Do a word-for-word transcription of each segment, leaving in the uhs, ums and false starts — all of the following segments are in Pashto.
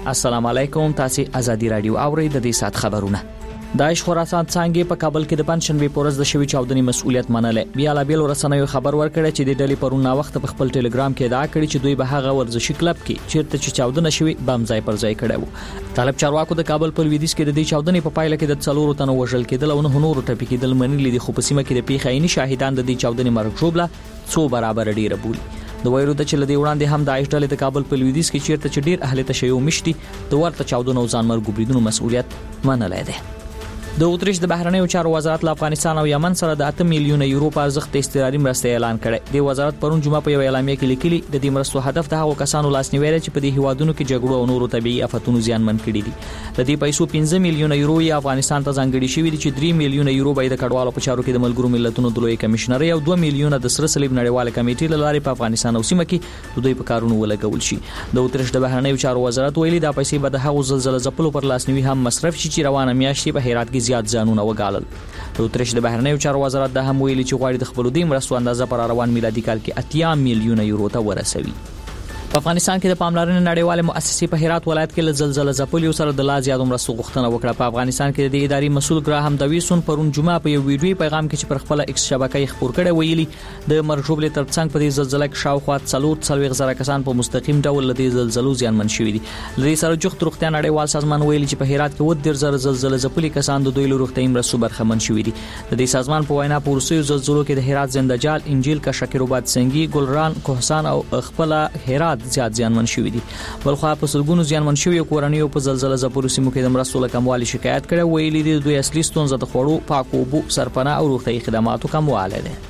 السلام علیکم. تاسو آزادی رادیو اورئ د دې سات خبرونه. داعش خراسان څنګه په کابل کې د پنځشنبه پورز د شوی چاودنې مسؤلیت منلې. بیا لا بیل ورسنوي خبر ورکړی چې د ډلې پرون وخت په خپل ټلګرام کې ادعا کړې چې دوی به هغه ورزشي کلب کې چیرته چې چاودنه شوی بم ځای پر ځای کړی وو. طالب چارواکو د کابل په لویدیځ کې د دې چاودنې په پایله کې د څلورو تنو وژل کېدل او نه نورو ټپي کېدل منلي دي، خو په سیمه کې د پیښې عیني شاهدان د دې چاودنې مرګ جوړه څو برابر ډیره بولي. د وایرو د چل دی وړاندې هم د داعش ډلې د کابل په لویدیځ کې چیرته چې ډیر اهل تشیع مشتي د ورته چاودنو ځان مرګ بریدونو مسؤلیت منلای دی. د اتریش د بهرنیو چارو وزارت له افغانستان او یمن سره د اته میلیونه یورو په ارزښت استقراري مرسته اعلان کړه. د وزارت پرون جمعه په یو اعلامیه کې لیکلي د دې مرستو هدف د هغو کسانو لاسنیوي دی چې په دې هیوادونو کې جګړو او نورو طبيعي آفتونو زیانمن کړي دي. د دې پیسو پنځه میلیونه یورو یې افغانستان ته ځانګړي شوي دي چې درې میلیونه یورو به د کډوالو په چارو کې د ملګرو ملتونو د لوی کمشنري او دوه میلیونه د سره صلیب نړیواله کمیټې له لارې په افغانستان او سیمه کې د دوی په کارونو ولګول شي. د اتریش د بهرنیو چارو وزارت ویلي دا پیسې به د هغو زلزلې ځپلو پر لاسنیوي هم مصرف شي چې روانه میاشتې په هرات کې زیات ځانونه وګالل. د اتریش د بهرنیو چارو وزارت د هم ویلي چې غواړي د خپل دې مرستو اندازه پر روان میلادي کال کې اتیا میلیونه یورو ته ورسوي. په افغانستان کې د پاملرنې نړیواله مؤسسې په هرات ولایت کې له زلزلې ځپلو سره د لا زیات مرستو غوښتنه وکړه. په افغانستان کې د اداري مسؤل ګراهم دویسون پرون جمعه په یو ویډیو پیغام کې چې پر خپل ایکس شبکې خبر کړي ویلي د مرجوبلې ترڅنګ په دې زلزلې کې شاوخوا څلور څلوېښت زره کسان په مستقیم ډول له دې زلزلو زیانمن شوي دي. لدې سره جوخت روغتیا نړیوال سازمان ویلي چې په هرات کې و ډیر زره زلزلې ځپلي کسان د دوی له روغتیايي مرستو برخمن شوي دي. د دې سازمان په وینا په ورسېو زلزلو کې د هرات زندهجال انجیل کا شکرآباد سنگي ګلران کوهستان او خپل هرات زیات زیانمن شوي دي. بلخوا په سلګونو زیانمن شوي کورنیو په زلزلې ځپلو سیمو کې د مرستو له کموالي شکایت کړي ویلي دي دوی اصلي ستونزه د خوړو پاکو اوبو سرپناه او روغتیايي خدماتو کموالی ده.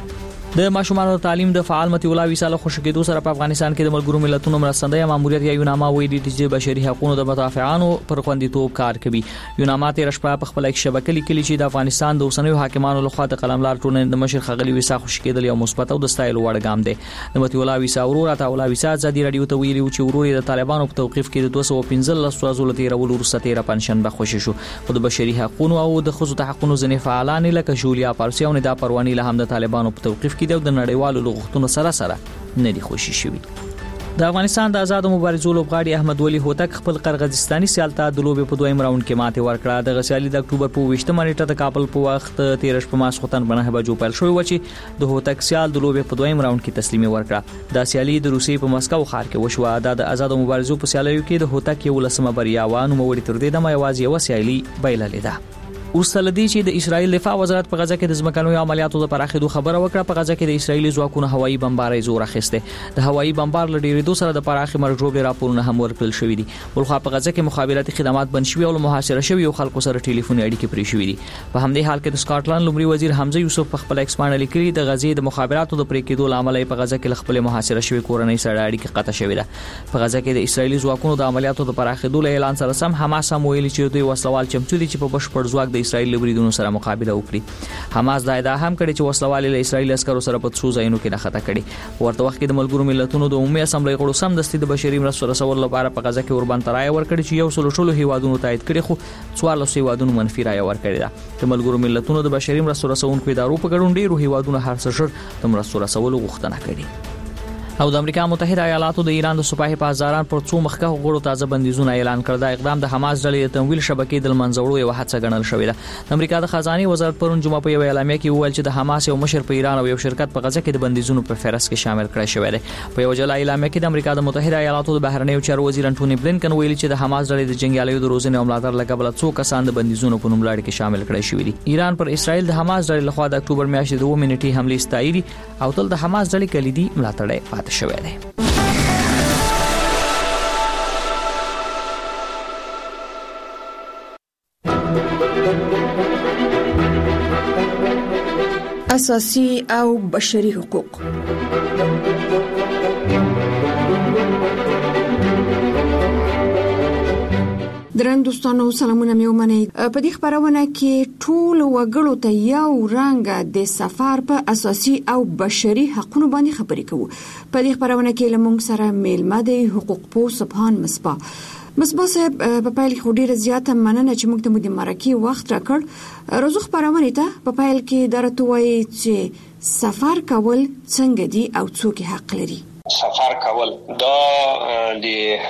د ماشومانو تعلیم د فعال متي الله وساله خوشکېدو سره په افغانستان کې د ملګرو ملتونو مرستندوی ماموریت یا یوناما ویلي چې بشري حقوقو د مدافعانو پر خوندیتوب کار کوي. یوناما تیر شپه په خپل شبکې لیکلي چې د افغانستان د اوسنیو حاکمانو لخوا د قلملار ټولنې د مشر خغلی وسا خوشکېدل یو مثبت او د ستایل وړ ګام دی. د متي الله وسا ورور اته الله وسا ازادي رادیو ته ویلي چې ورور د طالبانو په توقيف کې د دوه سوه پنځه لس ورځو لته رول ورسته تیر پنځشنبه خوشی شو. خو د بشري حقوقو او د خصوصي حقوقو ځنې فعالان لکه جولیا پارسي او ندا پرواني له هم د طالبانو په توقيف کې د نړیوالو لغښتونو سره سره نه دي خوشي شوي. د افغانستان د آزاد مبارزو لوبغاړي احمد ولی هوتک خپل قرغیزستاني سیالتا د لوبې په دویم راوند کې ماته ورکړه. د غسیالي د اکتوبر په ویشتمه نیټه د کابل په وخت تیر شپه ماسختن بنه بجو پیل شوی و چې د هوتک سیال د لوبې په دویم راوند کې تسلیمي ورکړه. د سیالي د روسي په مسکو ښار کې وشو. د آزاد مبارزو په سیالیو کې د هوتک یو لسمه بریا وانه موړي تر دې د مېوازي یو سیالي بایللې ده. اوسلدي چې د اسرایل دفاع وزارت په غزه کې د ځمکنوي عملیاتو د پراخېدو خبره وکړه. په غزه کې د اسرایلی ځواکونو هوایي بمبارۍ زور اخیسته. د هوایي بمبار لډېرې دوه سره د پراخې مرجوبې راپورونه هم ورکړل شوې دي. بلخوا په غزه کې مخابراتي خدمات بند شوي او محاصره شوي او خلکو سره ټلیفوني اړیکې پرې شوې دي. په همدې حال کې د سکاټلند لومړي وزیر حمزه یوسف په خپل ایکس باندې لیکلي د غزې د مخابراتو د پرې کېدو لامل په غزه کې خپل محاصره شوي کورنۍ سره اړیکې قطع شوې ده. په غزه کې د اسرایلی ځواکونو د عملیاتو د پراخېدو له اعلان سره سم حماس هم ویلي چې دوی وسلوال چمتو دي چې په بشپړ ځواک د اسرایل لبریدونو سره مقابله وکړي. حماس دا ادعا هم کړې چې وسلوال له اسرایل عسکرو سره په څو ځایونو کې نښته کړي. ورته وخت کې د ملګرو ملتونو د عمومي اسمبلی غړو سم دستي د بشري مرستو رسول لپاره په غزه کې اوربان ترای ورکړي چې یو سلو شلو هیوادونو تایید کړي خو څوارلس هیوادونو منفي رائے ورکړي ده. د ملګرو ملتونو د بشري مرستو رسونکو ادارو په ګډون ډیرو هیوادونو هر څه شر د مرستو رسولو غوښتنه کړې. او د امریکا متحده ایالاتو د ایران د سپاه په هزاران پر څو مخکې غړو تازه بندیزونه اعلان کړ. دا اقدام د حماس ډلې د تمویل شبکې د منځوړو یو هڅه ګڼل شوې ده. د امریکا د خزانه وزارت پرون جمعه په یو اعلامیه کې وویل چې د حماس یو مشر په ایران او یو شرکت په غزه کې د بندیزونو په فهرست کې شامل کړی شوی دی. په یو جلا اعلامیه کې د امریکا د متحده ایالاتو د بهرنیو چارو وزیر انټونی بلینکن ویلي چې د حماس ډلې د جنگیالیو د روزنې او ملاتړ لپاره څو کسان د بندیزونو په نوملړ کې شامل کړي شوی دي. ایران پر اسرائیل د حماس ډلې لخوا د اکتوبر میاشتې د دوه منټي حمله ستایي او تل د حماس ډلې کلیدي ملاتړ پاتې شوی دی. اساسي او بشري حقوق. درن دوستانو سلامونه مې ومنئ. په دې خبرونه کې ټول وګړو ته یو رنګ د سفر په اساسي او بشري حقوقو باندې خبرې کوو. په دې خبرونه کې لمونږ سره میلمه د حقوق پو سبحان مصباح. مصباح صاحب په پایل کې ډیره زیاته مننه چې موږ ته مو د مرکه وخت راکړ. روزو خبرونه ته په پایل کې درته وایي چې سفر کول څنګه دي او څوک حق لري. سفر کول دا د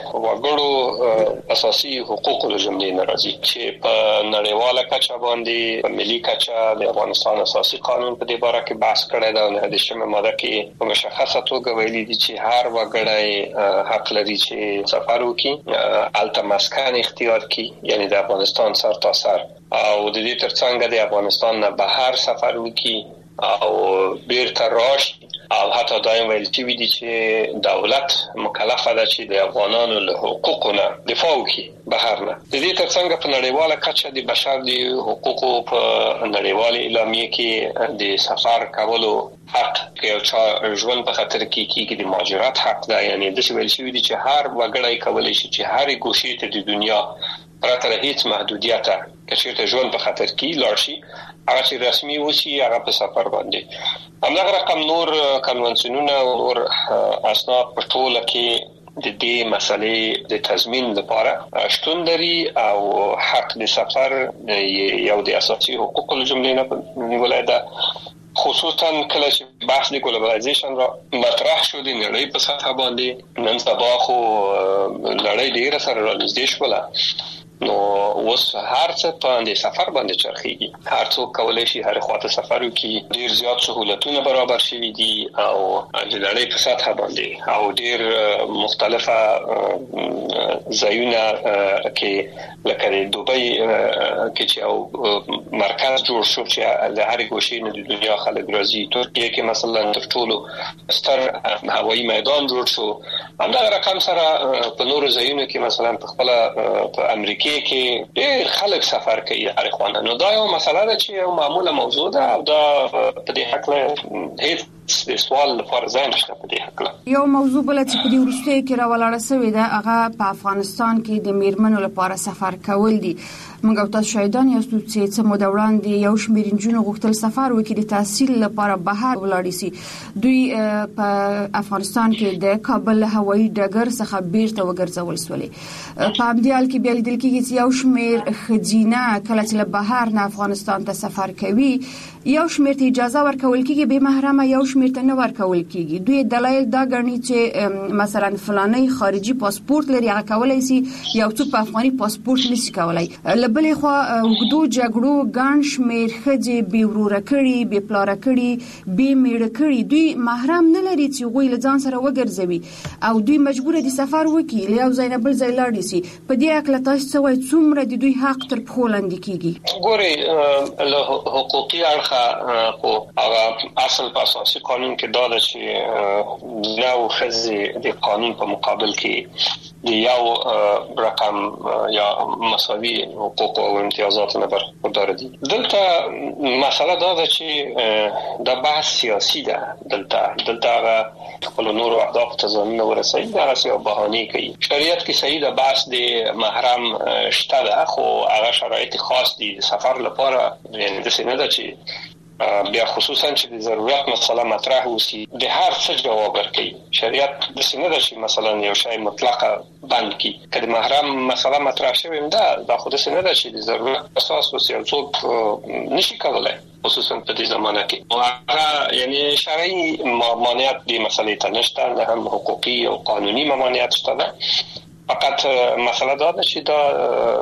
وګړو اساسي حقوقو له جملې نه راځي چې په نړیواله کچه باندې په ملي کچه د افغانستان اساسي قانون په دې باره کې بحث کړی دا نه د شمه ماده کې په مشخصه توګه ویلي دي چې هر وګړی حق لري چې سفر وکړي الته مسکن اختیار کړي یعنی د افغانستان سر تا سر او د دې ترڅنګ د افغانستان نه بهر سفر وکړي او بیرته راشي او حتی دایم ویل چې دي چې دولت مکلفه ده چې د افغانانو له حقوقونو دفاع وکړي بهر نه. د دې ترڅنګ په نړیواله کچه د بشر د حقوقو په نړیوالې اعلامیه کې د سفر کولو حق کې او ژوند په خطر کې کېږي د مهاجرت حق ده یعنی د څه ویل شوی دي چې هر وګړی کولای شي چې هر ګوشې ته د دنیا پرته له هیڅ محدودیت که چیرته ژوند په خطر کې لاړ شي هغه چې رسمي وسی هغه په سفر باندې همدغه رقم نور کنونسیونونه او نور اسناد په ټوله کې د دې مسلې د تضمین لپاره شتون لري او حق د سفر یو د اساسي حقوقو له جملې نه نیولای ده خصوصا کله چې بحث د ګلوبلایزیشن را مطرح شو د نړۍ په سطح باندې نن سبا خو نړۍ ډیره سره راځي شوله نو اوس هر څه په دې سفر باندې چرخيږي هر څوک کولای شي هر خواته سفر وکړي ډیر زیات سہولتونه برابر شوي دي او د نړۍ په سطح باندې او ډیر مختلفه ځایونه کې لکه د دوبۍ کې چې او مرکز جوړ شو چې د هر ګوشې نه د دنیا خلک راځي ترکیه کې مثلا تر ټولو ستر هوایي میدان جوړ شو همدغه رقم سره په نورو ځایونو کې مثلا په خپل په امریکا کې ډېر خلک سفر کوي هر خوانه نو دا یو مسله ده چې یو معموله موضوع ده او دا په دې حق له هیڅ د سوال لپاره ځای نشته په دې حق له یو موضوع بل چې په دې ورسته کې راولاړه شوې ده هغه په افغانستان کې د میرمنو لپاره سفر کول دي موږ تاسو شاهدان یو چې څه مو دوران دي یو شمېر نجونو غوښتل سفر وکړي د تحصیل لپاره بهر ولاړ شي دوی په افغانستان کې د کابل هوایي ډګر څخه بیرته وګرځول شولې په همدې حال کې بیا لیدل کېږي چې یو شمېر خځینه کله چې له بهر نه افغانستان ته سفر کوي یو شمېر ته اجازه ورکول کېږي به محرمه یو شمېر ته نه ورکول کېږي دوی دلایل دا ګڼي چې مثلا فلاني خارجي پاسپورت لري هغه کولای شي یو څوک په افغاني پاسپورت نشي کولای بلې خو وګړو جګړو ګڼ شمېر ښځې بې وروره کړي بې پلاره کړي بې میړه کړي دوی محرم نه لري چې هغوی له ځان سره وګرځوي او دوی مجبوره دي سفر وکړي له یو ځای نه بل ځای لاړ شي په دې هکله تاسو څه وایئ څومره د دوی حق تر پښو لاندې کېږي ګورئ له حقوقي اړخه خو هغه اصل په اساسي قانون کې دا ده چې یو ښځې د قانون په مقابل کې د یو رقم یا مساوي حقوق او امتیازات نه برخوردار دي دلته مسله دا ده چې د بحث سیاسي ده دلته دلته خپل نور اهداف ته ځان ورسوي دا څه بهانه کوي شریعت کې صحیح ده بحث د محرم شته ده خو هغه شرایط خاص دي سفر لپاره یعنی د سینه ده چې بیا خصوصا چې د ضرورت مسله مطرح وسی د هر څه جواب ورکړي شریعت د سینه ده چې مثلا یو شی مطلقه بند کی کله محرم مسله مطرح شوی دا د خود سینه ده چې د ضرورت اساس وسی او څوک نشي کولای خصوصا په دې زمانه کې او هغه یعنی شرعي ممانعت د مسلې ته نشته نه هم حقوقي او قانوني ممانعت شته فقط مسله دا ده چې دا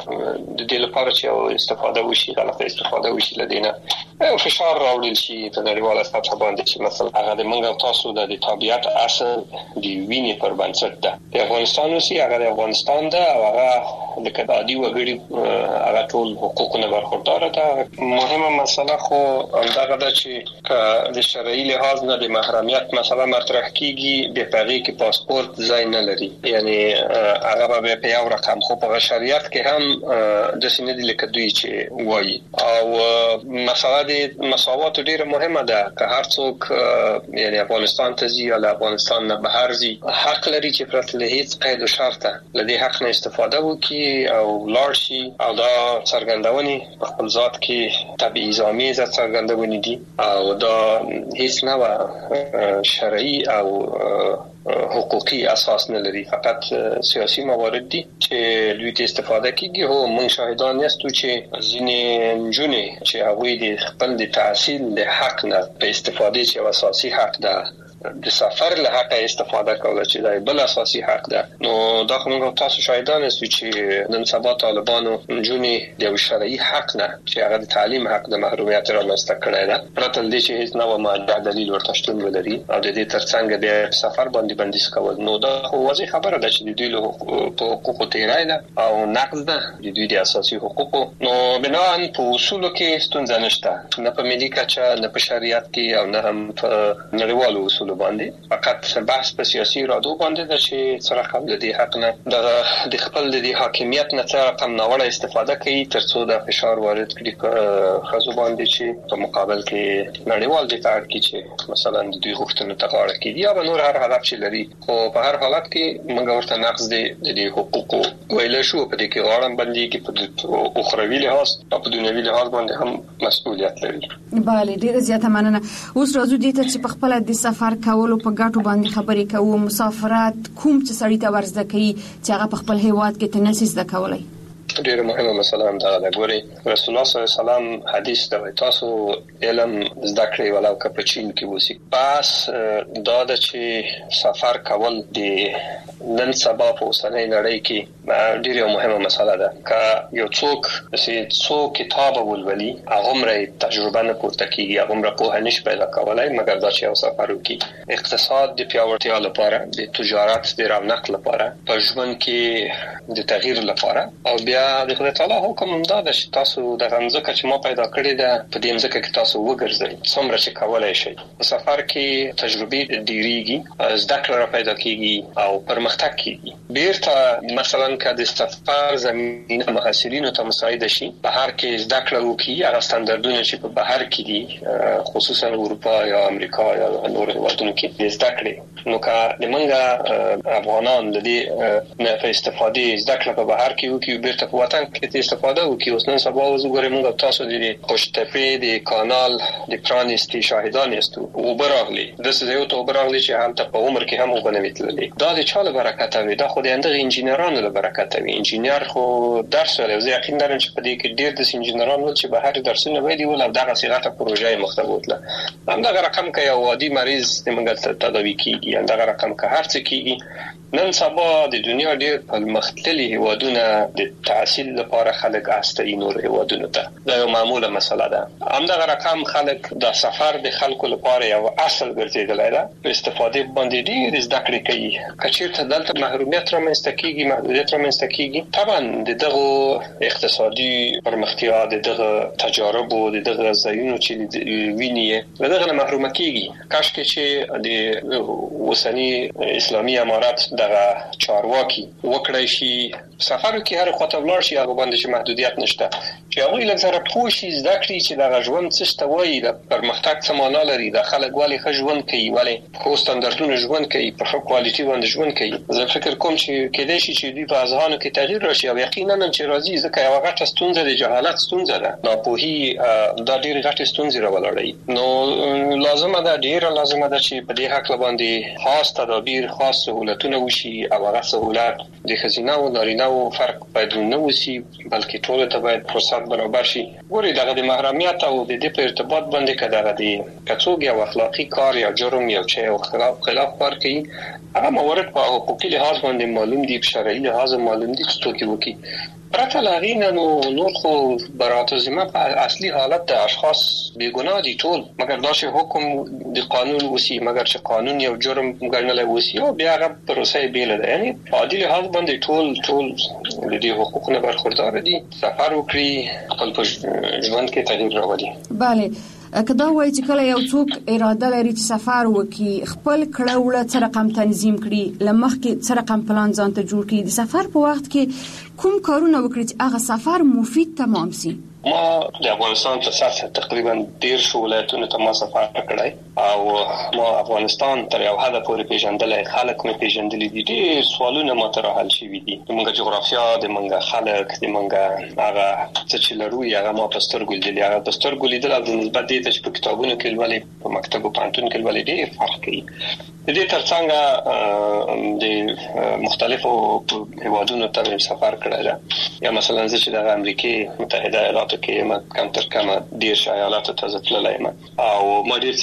د دې لپاره چې استفاده وشي غلطه استفاده وشي لدينا فشار راوړل شي په نړیواله سطح باندې چې مثلا هغه د منګو تاسو د طبيعت اصل دی ویني پر بنسټ ده د افغانستان اوسي هغه د افغانستان ده او هغه د کډادي وګړي هغه ټول حقوقونه برخوردار ده مهمه مسله خو همدغه ده چې د شرعي لحاظ نه د محرمیت مسله مطرح کیږي د پغې کې پاسپورت ځای نه لري یعنی هغه به په یو رقم خو په شریعت کې هم د سینې د لیکدوی چې وایي او مسله د مساوات ډیره مهمه ده که هر څوک یعنی افغانستان ته ځي یا افغانستان نه بهر ځي حق لري چې پرته له هیڅ قید او شرط له دې حق نه استفاده وکړي او لاړ شي او دا څرګندونې په خپل ذات کې تبعیض آمیزه څرګندونې دي او دا هیڅ نه شرعي او حقوقي اساس نه لري فقط سیاسي موارد دي چې دوی ته استفاده کیږي هو موږ شاهدان یاستو چې ځینې نجونې چې هغوی د خپل د تحصیل د حق نه په استفاده چې اساسي حق ده د سفر له حق استفاده کوله چې دا بل اساسي حق ده. نو دا کومه تاسو شاهدان یاست چې نن سبا طالبانو جونی د شرعي حق نه چې هغه د تعلیم حق د محرومیت رامنځته کړی ده، پرته له دې چې هیڅ نوع ماده دلیل ورته شتون ولري او د دې ترڅنګ د سفر باندې بندیز کول. نو دا خو واضح خبره ده چې د دوی له حقوقو تیرای ده او نقض ده د دوی د اساسي حقوقو. نو بناء په اصولو کې ستونزه نشته، نه په ملي کچه نه په شریعت کې او نه هم په نړیوالو اصولو باندې، فقط بحث په سیاسي ارادو باندې ده چې سره قبل د حق نه د خپل د حاکمیت نه څخه کم ناوړه استفاده کوي ترڅو د فشار وارد کړي په خزو باندې چې په مقابل کې نړیوال د کار کې چې مثلا د دوی غوښتنو ته غاړه کیږي یا به نور هر هدف چې لري. خو په هر حالت کې موږ ورته نقض د د حقوقو ویل شو، په دې کې غاړه باندې کې په اخروی لحاظ او په دنیوي لحاظ باندې هم مسؤلیت لري. بله، ډیره زیاته مننه. اوس راځو دې ته چې په خپل د سفر کولو په ګټو باندې خبرې کوو. مسافرت کوم چې سړی ته ورزده کوي چې هغه په خپل هیواد کې تنسیز زده کولای؟ ډیره مهمه مسله هم دا ده. ګوري رسول الله صلی الله علیه وسلم حدیث دی، تاسو علم زده کړئ ولو که په چین کې وسی. پس دا د چې سفر کول د نن سبا په اوسنۍ نړۍ کې ډیره مهمه مسله ده. که یو څوک چې څو کتاب ولولي هغه مری تجربه نه پورته کیږي، هغه مری په هنيش پیدا کولای، مګر دا چې یو سفر وکړي اقتصاد د پیاوړتیا لپاره، د تجارت د رونق لپاره، په ژوند کې د تغییر لپاره او بیا د خدای تعالی حکم دا ده چې تاسو د غمزکه چې ما پیدا کړی ده په دې مزکه کې تاسو وګرځئ څومره چې کولای شئ. په سفر کې تجربې ډیریږي، زده کړه پیدا کیږي او پرمختګ کیږي. بیرته مثلا که د سفر زمینه محصلینو ته مساعد شي، بهر کې زده کړه وکړي، هغه ستاندردونه چې په بهر کې دي خصوصا اروپا یا امریکا یا نور هیوادونو کې زده کړي، نو که د منګه افغانان د دې نه په استفاده زده کړه په بهر کې وکړي، بیرته په وطن کې استفاده وکړي. اوس نن سبا وګورئ موږ تاسو د خوشتپې د کانال د پرانیستي شاهدان یاستو. او براغلی د څه یو ته براغلی چې هلته په عمر کې هم وبنویتللی. دا د چا له برکت وي؟ دا خو د اندغه انجینرانو له برکت وي. انجینر خو درس ولې زه یقین لرم چې په دې کې ډیر د انجینرانو ول چې به هر درسونه وایي ول او دغه صيغه پروژه مختلفه همدغه رقم کې یو عادي مریض د منګل تداوی کیږي، همدغه رقم کې هر څه کیږي. نن سبا د دنیا ډیر مختلفي هیوادونه د تحصیل لپاره خلک استي نور هیوادونو ته، دا یو معموله مسله ده. همدغه رقم خلک د سفر د خلکو لپاره یو اصل ګرځیدلی ده، په استفاده باندې ډیر زده کړې کوي. کچیرته دلته محرومیت رامنځته کیږي، محدودیت رامنځته کیږي، طبعا د دغه اقتصادي پرمختیا، د دغه تجارب او د دغه ځایونو چې ویني له دغه محروم کیږي. کاش کې چې د اوسنی اسلامي امارات دغه چارواکي وکړای شي سفر کې هر خواته ولاړ شي، هغه باندې چې محدودیت نشته، چې هغه لږ پوه شي زده کړي چې دغه ژوند څه ته وایي، د پرمختګ څه معنا لري، د خلک ولې ښه ژوند کوي، ولې خو ستاندردونه ژوند کوي، په ښه کوالټي باندې ژوند کوي. زه فکر کوم چې کېدای شي چې دوی په اذهانو کې تغییر راشي او یقینا هم چې راځي، ځکه یو غټه ستونزه د جهالت ستونزه ده، ناپوهي دا ډېر غټه ستونزه راولړي. نو لازمه ده، ډېر لازمه ده چې په دې حق باندې خاص تدابیر، خاص سہولتونه وشي او هغه سہولت د خزینه او نارینه او فرق باید نه وسی، بلکې ټول ته باید فرصت برابر شي. ګوري دغه د محرمیت او د دې په ارتباط باندې کداغه دی کڅوګ او اخلاقی کار یا جرم یا چه او خلاف خلاف کار کوي، هغه موارد په حقوقي لحاظ باندې معلوم دي، په شرعي لحاظ معلوم دي چې توګه وکي. پرته لاغینه نو نور خو برات ذمه په اصلي حالت د اشخاص بیګناه دي ټول، مګر دا چې حکم د قانون وسی، مګر چې قانون یو جرم ګڼل وسی او بیا هغه پروسه بیل ده. یعنی په عادي لحاظ باندې ټول ټول د دې حقوق نه برخوردار دي، سفر وکړي، خپل ژوند کې تغییر راولي. bale کدا وایي چې کله یو څوک اراده لري چې سفر وکړي، خپل کړه وړه څه رقم تنظیم کړي، لمخ کې څه رقم پلان ځان ته جوړ کړي، د سفر په وخت کې کوم کارونه وکړي چې هغه سفر مفید تمام شي. ما د افغانستان په سطح تقریبا ډیر ولایتونو ته ما سفر کړی او ما افغانستان تر یو حد پورې پیژندل، خلک مې پیژندل دي، ډیر سوالونه ما ته حل شوي دي، موږ جغرافیا، د موږ خلک، د موږ هغه څه چې لرو هغه ما په سترګو لیدل، هغه په سترګو لیدل او د نسبت دې ته چې په کتابونو کې ولې په مکتب او پانتون کې ولې ډیر فرق کوي. د دې ترڅنګ د مختلفو هیوادونو ته سفر کړی ده، یا مثلا زه چې د امریکای متحده ایالاتو کې ما کم تر کم ډیر ایالاتو ته ځتللی یم او ما ډیر څه زده کړي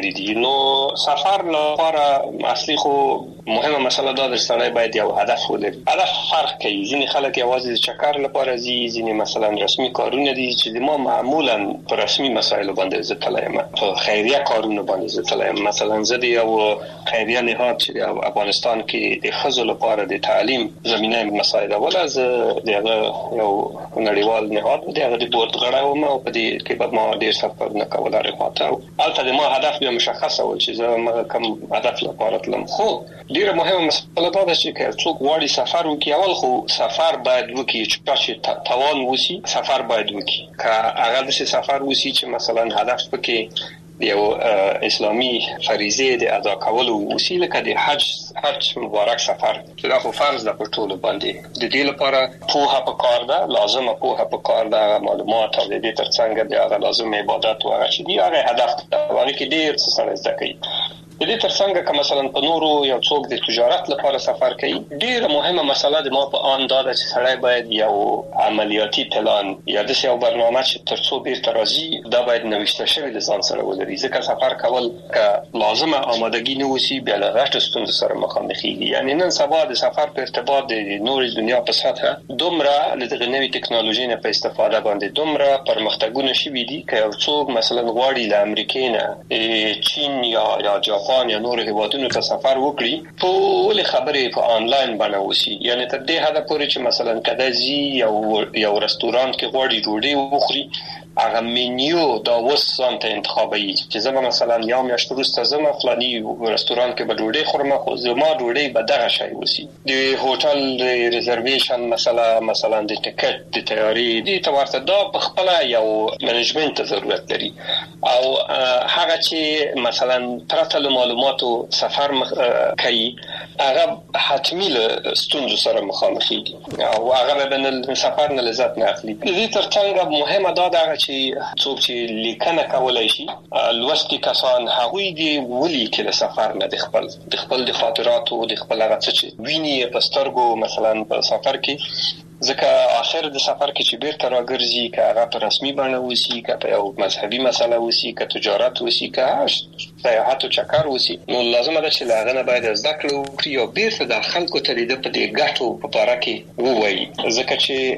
کړی دي. نو سفر لپاره اصلي خو مهمه مسله دا ده چې سړی باید یو هدف ولري. هدف فرق کوي. ځینې خلک یوازې د چکر لپاره ځي، ځینې مثلا رسمي کارونه دي چې ما معمولا په رسمي مسایلو باندې زه تلایم، په خیریه کارونه باندې زه تلایم. مثلا زه د یو خیریه نهاد چې د افغانستان کې د ښځو لپاره د تعلیم زمینه مسایل ولا زه دغه یو نړیوال نهاد د هغه د بورډ غړی وم او په دې کې به ما ډیر سفرونه کول راغواته. البته د ما هدف به مشخصه و چې زه کوم هدف لپاره تلم. خو ډیره مهمه مسله دا ده چې څوک غواړي سفر وکړي، اول خو سفر باید وکړي چې توان وسی سفر باید وکړي. که هغه د سفر وسی چې مثلا هدف پکې یو اسلامی فریضه د ادا کولو وسیله کده حج حج مبارک سفر چې دا خو فرض ده په ټولو باندې. د دې لپاره پوهه پکار ده، لازمه پوهه پکار ده، معلومات او د دې ترڅنګ د هغه لازم عبادت او هغه چې دی هغه هدف ده. هغه کې ډیر څه سره زده کوي. د دې ترڅنګ که مثلا په نورو یو څوک د تجارت لپاره سفر کوي، ډیره مهمه مسله د ما په آن دا ده چې سړی باید یو عملیاتي پلان یا د یو برنامه چې ترڅو بیرته راځي دا باید نوښته شوی د ځان سره ولري. ځکه سفر کول که لازمه آمادګي نه وسی بیا له غټ ستونزو سره مخامخ کیږي. یعنی نن سبا د سفر په ارتباط د نوري دنیا په سطح دومره له دغه نوې ټکنالوژي نه په استفاده باندې دومره پرمختګونه شوي دي که یو څوک مثلا غواړي له امریکا نه چین یا یا جاپان یا نور هیوادونو ته سفر وکړي، ټول خبرې په آنلاین باندې وسی. یعنی تر دې حد پورې چې مثلا کله زی یو یو رستورانت کې غواړي ډوډۍ وخوري، هغه منیو دا وسان ته انتخابي چې زما مثلا یو میاشت وروسته زما فلاني رستورانت کې به ډوډۍ خورم، خو زما ډوډۍ به دغه شی وسی. د هوټل ریزرویشن مثلا مثلا د ټیکټ د تیاری د تورته دا په خپل یو منیجمنت ضرورت لري. او هغه چې مثلا پرته له معلوماتو سفر کوي هغه حتمی له ستونزو سره مخامخ دي او هغه به د سفر نه لذت نه اخلي. د دې ترڅنګ مهمه دا ده چې څوک چې لیکنه کولای شي لوستي کسان هغوی دی ولي کې د سفر نه د خپل د خپل د خاطراتو د خپل هغه څه چې ویني په سترګو مثلا په سفر کې، ځکه اخر د سفر کې چې بیرته راګرځي که هغه په رسمي بڼه وسی، که په یو مذهبي مسله وسی، که تجارت وسی، که سیاحت او چکر وسی، نو لازمه ده چې لاغه نه باید زده کړو وکړي او بیرته د خلکو ته د په دې ګټو په اړه کې ووایي. ځکه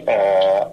چې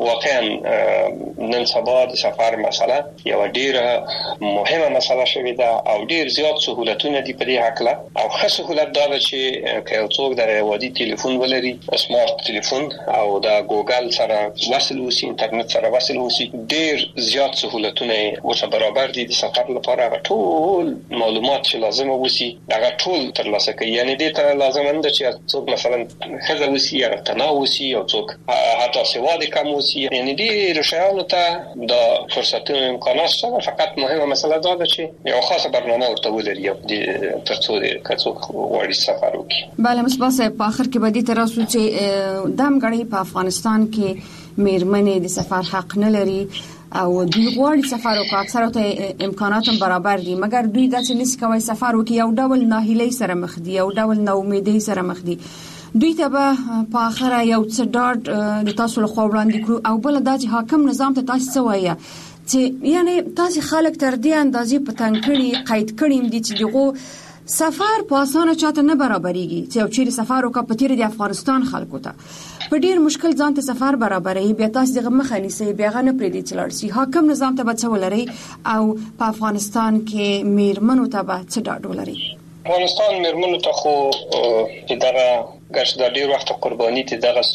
واقعا نن سبا د سفر مسله یو ډیره مهمه مسله شوې ده او ډیر زیات سہولتونه دي په دې حق له. او ښه سہولت دا ده چې که یو څوک د وادي ټلیفون ولري، سمارټ ټلیفون او د ګوګل سره وصل وسی، انټرنیټ سره وصل وسی، ډیر زیات سہولتونه ورته برابر دي د سفر لپاره. ټول معلومات چې لازمه وسی هغه ټول ترلاسه کوي. یعنی دې ته لازم نه چې څوک مثلا خزه وسی یا تناو وسی او څوک حتی سواد کم وسی. یعنی دې رشایانو ته د فرصتونو امکانات شته، فقط مهمه مسله دا ده چې یو خاصه برنامه ورته ولري ترڅو دې کڅوک وړي سفر وکړي. بله مصباح صاحب، په اخر کې به دې تر اوسه چې دام غړي په افغانستان کې میرمنې د سفر حق نه لري او دوی غواړي سفر وکړي، اکثره ته امکانات هم برابر دي، مګر دوی داسې نشي کوي سفر وکړي. یو ډول ناهیلي سره مخ دي، یو ډول ناامیدۍ سره مخ دي. دوی ته به په اخره یو څه ډاډ د تاسو له خوا وړاندې کړو. او بل دا چې حاکم نظام ته تاسو څه وایي چې یعنی تاسو خلک تر دې اندازې پتنګ کړي قید کړي دي چې دغه سفر په اسانه چاته نه برابرېږي چې یو چیرې سفر وکړي په تیر د افغانستان خلکو ته په ډیر مشکل ځان ته سفر برابرې، بیا تاسو دغه مخه نیسئ، بیا غنه پرې دي چلار سي. حاکم نظام ته به څه ولري او په افغانستان کې میرمنو ته به څه ډاډ ولري؟ افغانستان میرمنو ته خو دغه ګرځ د ډیر وخت قرباني ته دغه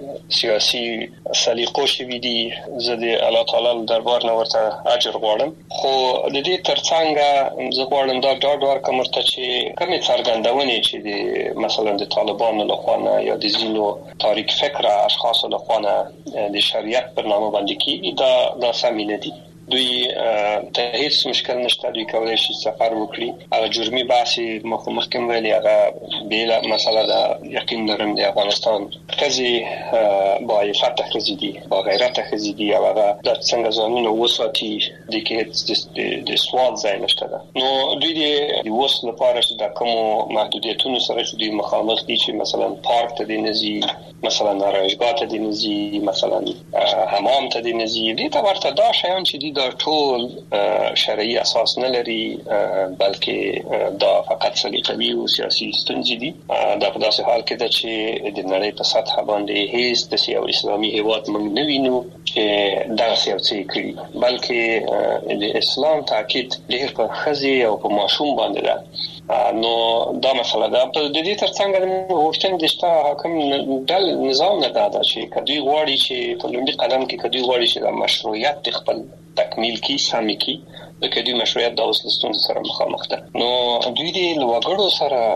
سیاسي سلیقو شوي دي. زه د الله تعالی دربار نه ورته اجر غواړم، خو د دې ترڅنګ زه غواړم دا ډاډ ورکړم ورته چې کومې څرګندونې چې د مثلا د طالبانو لخوا نه یا د ځینو تاریک فکره اشخاص لخوا نه د شریعت پر نامه باندې کیږي دا دا سمې نه دي. دوی ته هیڅ مشکل نشته، دوی کولای شي سفر وکړي. هغه جرمي بحث مخکې ویلي هغه بیل مسله ده. یقین لرم د افغانستان خزي با عفت خزي دي با غیرت خزي دي او هغه د څنګه ځانونه وساتي د کې د سواد ځای نشته ده. نو دوی د وس لپاره چې د کوم محدودیتونو سره چې دوی مخامخ دي چې مثلا پارک ته دي نزي، مثلا آرایشگاه ته دي نزي، مثلا حمام ته دي نزي، دي ته ورته دا شیان چې دي د ټول شرعي اساس نه لري، بلکې دا فقط سلیقوي او سیاسي ستونزې دي. دا په داسې حال کې ده چې د نړۍ په سطح باندې هیڅ د یو اسلامي هیواد موږ نه وینو چې دا څه کوي، بلکې د اسلام تاکید ډېر په ښځې او په ماشوم باندې ده. نو دا مسله ده. په دې ترڅنګ د وښتنې د شته حاکم ډل نظام نه دا چې کدی غواړي چې په لومړي قدم کې کدی غواړي چې د مشروعیت خپل تکمیل کی سامي کی د کدی مشروعیت د اوسلستون سره مخامخ ده. نو دوی د لوګړو